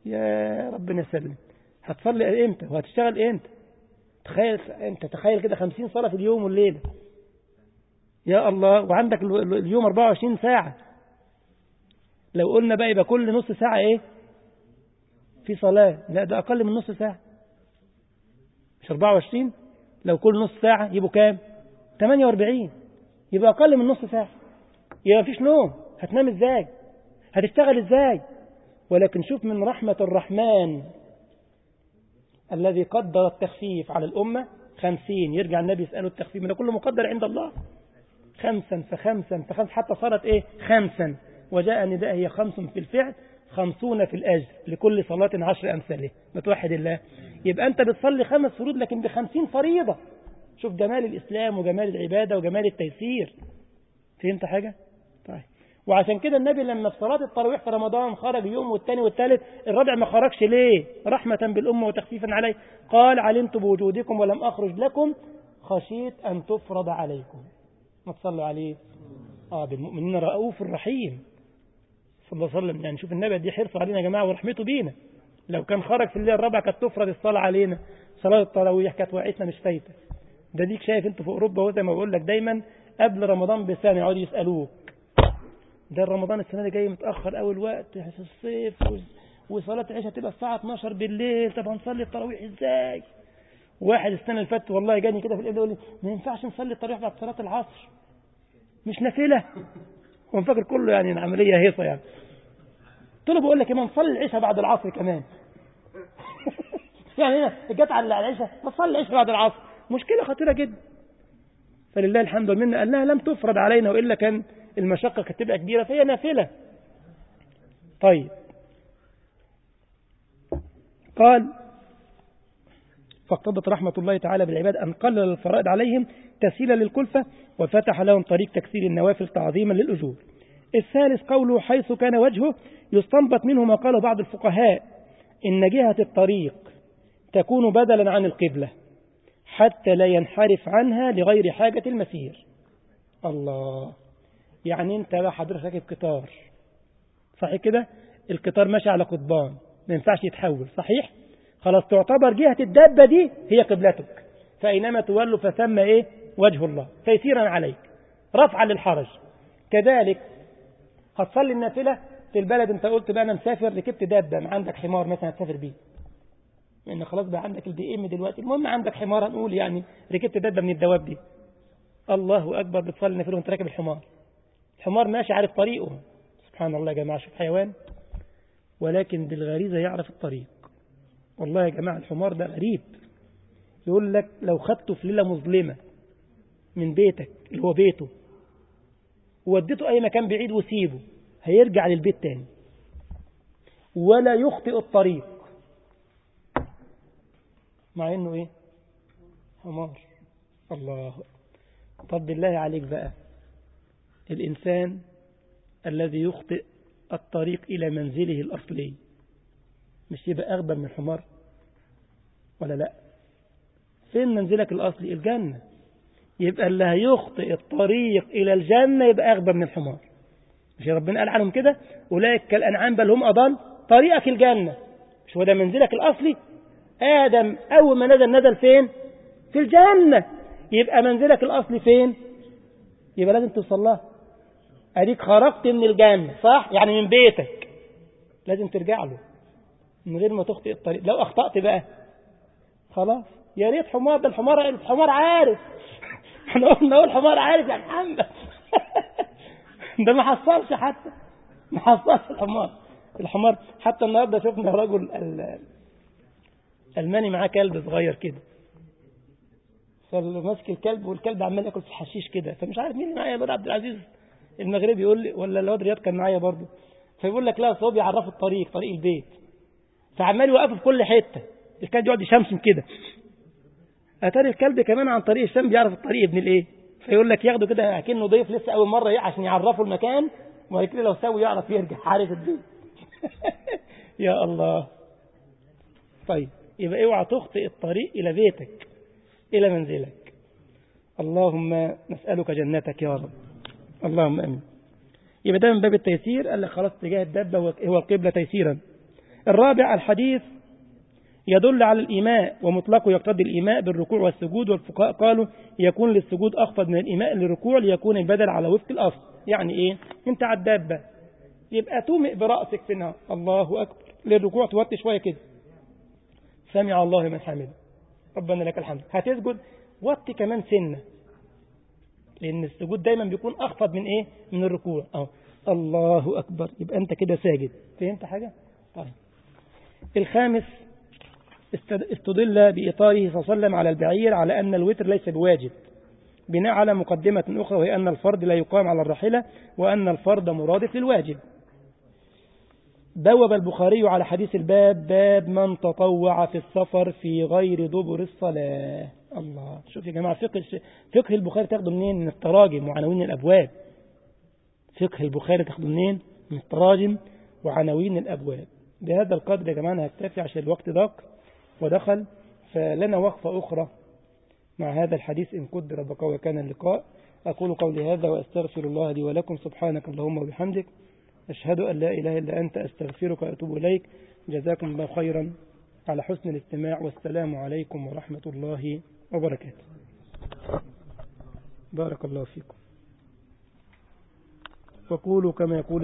يا ربنا يسلم، هتصلي امتى وهتشتغل امتى؟ تخيل كده 50 صلاة في اليوم والليلة، يا الله، وعندك اليوم 24 ساعة. لو قلنا بقى يبقى كل نص ساعة ايه في صلاة، لا ده أقل من نص ساعة، مش 24. لو كل نص ساعة يبقوا كام؟ 48، يبقى أقل من نص ساعة. يبقى مفيش نوم، هتنام ازاي؟ هتشتغل ازاي؟ ولكن شوف من رحمة الرحمن الذي قدر التخفيف على الأمة 50، يرجع النبي يسأله التخفيف من كله مقدر عند الله، 5 فخمسا حتى صارت ايه 5، وجاء نداء هي 5 في الفعل 50 في الأجر، لكل صلاة 10 أمثاله. متوحد الله، يبقى أنت بتصلي 5 فروض لكن ب50 فريضة. شوف جمال الإسلام وجمال العبادة وجمال التيسير. فهمت حاجة؟ طيب. وعشان كده النبي لما في صلاة التراويح في رمضان خرج يوم والثاني والثالث، الرابع ما خرجش ليه؟ رحمة بالأمة وتخفيفا عليه. قال علمت بوجودكم ولم أخرج لكم خشيت أن تفرض عليكم. ما تصلوا عليه؟ بالمؤمنين رؤوف رحيم صلى الله عليه وسلم. يعني شوف النبي دي حرص علينا يا جماعة ورحمته بينا. لو كان خرج في الليل الرابع كانت تفرض الصلاة علينا، صلاة التراويح كانت وقعتنا مش فايتة. ده ديك شايف انتوا في أوروبا، وزي ما بقول لك دايما قبل رمضان بسنة يقعدوا يسألوك ده رمضان السنة دي جاي متأخر أول وقت في الصيف، وصلاة العشاء تبقى الساعة 12 بالليل، طب هنصلي التراويح ازاي؟ واحد السنة اللي فاتت والله جاني كده في القبلة يقول لي ما ينفعش نصلي التراويح بعد صلاة العصر، مش نافلة. هو فاكر كله يعني العملية هيصة يعني. قلت له بقول لك ما نصلي العشاء بعد العصر كمان. يعني هنا جت على العشاء نصلي العشاء بعد العصر، مشكلة خطيرة جدا. فلله الحمد والمنة أنها لم تفرض علينا، وإلا كان المشقة كانت تبقى كبيرة، فهي نافلة. طيب قال فاقتضت رحمة الله تعالى بالعباد أن قلل الفرائض عليهم تسهيلا للكلفة، وفتح لهم طريق تكسير النوافل تعظيما للأجور. الثالث قوله حيث كان وجهه، يستنبط منه ما قاله بعض الفقهاء إن جهة الطريق تكون بدلا عن القبلة حتى لا ينحرف عنها لغير حاجة المسير. الله، يعني انت بقى حضرتك راكب قطار، صحيح كده؟ القطار ماشي على قضبان ما ينفعش يتحول، صحيح؟ خلاص تعتبر جهة الدابة دي هي قبلتك، فأينما تولوا فثم ايه وجه الله، تيسيرا عليك رفعا للحرج. كذلك هتصلي النافلة في البلد، انت قلت بقى انا مسافر، ركبت دابة، ما عندك حمار مثلا هتسافر بيه، لان خلاص بقى عندك البي ام دلوقتي، المهم عندك حمار، هنقول يعني ركبت دابة من الدواب دي، الله اكبر، بتصلي النافلة وانت راكب الحمار ماشي عارف طريقه. سبحان الله يا جماعة، شوف حيوان ولكن بالغريزة يعرف الطريق. والله يا جماعة الحمار ده غريب، يقول لك لو خدته في ليلة مظلمة من بيتك اللي هو بيته ووديته أي مكان بعيد وسيبه، هيرجع للبيت تاني ولا يخطئ الطريق، مع انه ايه حمار. الله. طب بالله عليك بقى الإنسان الذي يخطئ الطريق إلى منزله الأصلي مش يبقى أغبى من الحمار ولا لا؟ فين منزلك الأصلي؟ الجنة. يبقى اللي هيخطئ الطريق إلى الجنة يبقى أغبى من الحمار. مش ربنا قال عنهم كده أولئك كالأنعام بل هم أضل؟ طريقك الجنة، مش هو ده منزلك الأصلي؟ آدم أول ما نزل فين؟ في الجنة. يبقى منزلك الأصلي فين؟ يبقى لازم توصل لها. أديك خرجت من الجنة، صح؟ يعني من بيتك لازم ترجع له من غير ما تخطئ الطريق. لو أخطأت بقى خلاص، يا ريت حمار، ده الحمار عارف. احنا قلنا الحمار عارف يا محمد. ده ما حصلش، حتى ما حصلش الحمار. حتى النهارده شفنا رجل ألماني معاه كلب صغير كده، فماسك الكلب والكلب عمال ياكل في الحشيش كده، فمش عارف مين اللي معايا، الواد عبد العزيز المغربي يقول لي ولا الواد رياض كان معايا برضه، فيقول لك لا هو بيعرفوا طريق البيت، فعمال يوقفوا في كل حته، الكلب يقعد يشمشم كده، اتاري الكلب كمان عن طريق الشم بيعرف الطريق ابن الايه، فيقول لك ياخده كده كأنه ضيف لسه اول مره عشان يعرفوا المكان، وبعد كده لو سوي يعرف يرجع عارف البيت. يا الله. طيب يبقى اوعى تخطئ الطريق الى بيتك الى منزلك. اللهم نسألك جنتك يا رب، اللهم امين. يبقى ده من باب التيسير، قال لك خلاص اتجاه الدابة هو القبلة تيسيرا. الرابع الحديث يدل على الإيماء ومطلقه يقتضي الإيماء بالركوع والسجود، والفقهاء قالوا يكون للسجود أخفض من الإيماء للركوع ليكون البدل على وفق الأصل. يعني إيه؟ أنت على الدابة يبقى تومئ برأسك في النار الله أكبر، للركوع توطي شوية كده سمع الله من حمده ربنا لك الحمد، هتسجد وطي كمان سنة، لأن السجود دايما بيكون أخفض من إيه؟ من الركوع. الله أكبر يبقى أنت كده ساجد. فهمت حاجة؟ طيب. الخامس استدل بإطاره صلى الله عليه وسلم على البعير على أن الوتر ليس بواجب بناء على مقدمة أخرى، وهي أن الفرض لا يقام على الراحلة وأن الفرض مرادف للواجب. بوب البخاري على حديث الباب باب من تطوع في السفر في غير دبر الصلاة. الله، شوف يا جماعة فقه البخاري تاخده منين؟ من التراجم وعناوين الأبواب. فقه البخاري تاخده منين؟ من التراجم وعناوين الأبواب. بهذا القدر يا جماعة هكتفي عشان الوقت ضاق ودخل، فلنا وقفة أخرى مع هذا الحديث إن قدر بقى وكان اللقاء. أقول قولي هذا وأستغفر الله لي ولكم. سبحانك اللهم وبحمدك أشهد أن لا إله إلا أنت أستغفرك وأتوب إليك. جزاكم الله خيرا على حسن الاستماع، والسلام عليكم ورحمة الله وبركاته. بارك الله فيكم. وقولوا كما يقول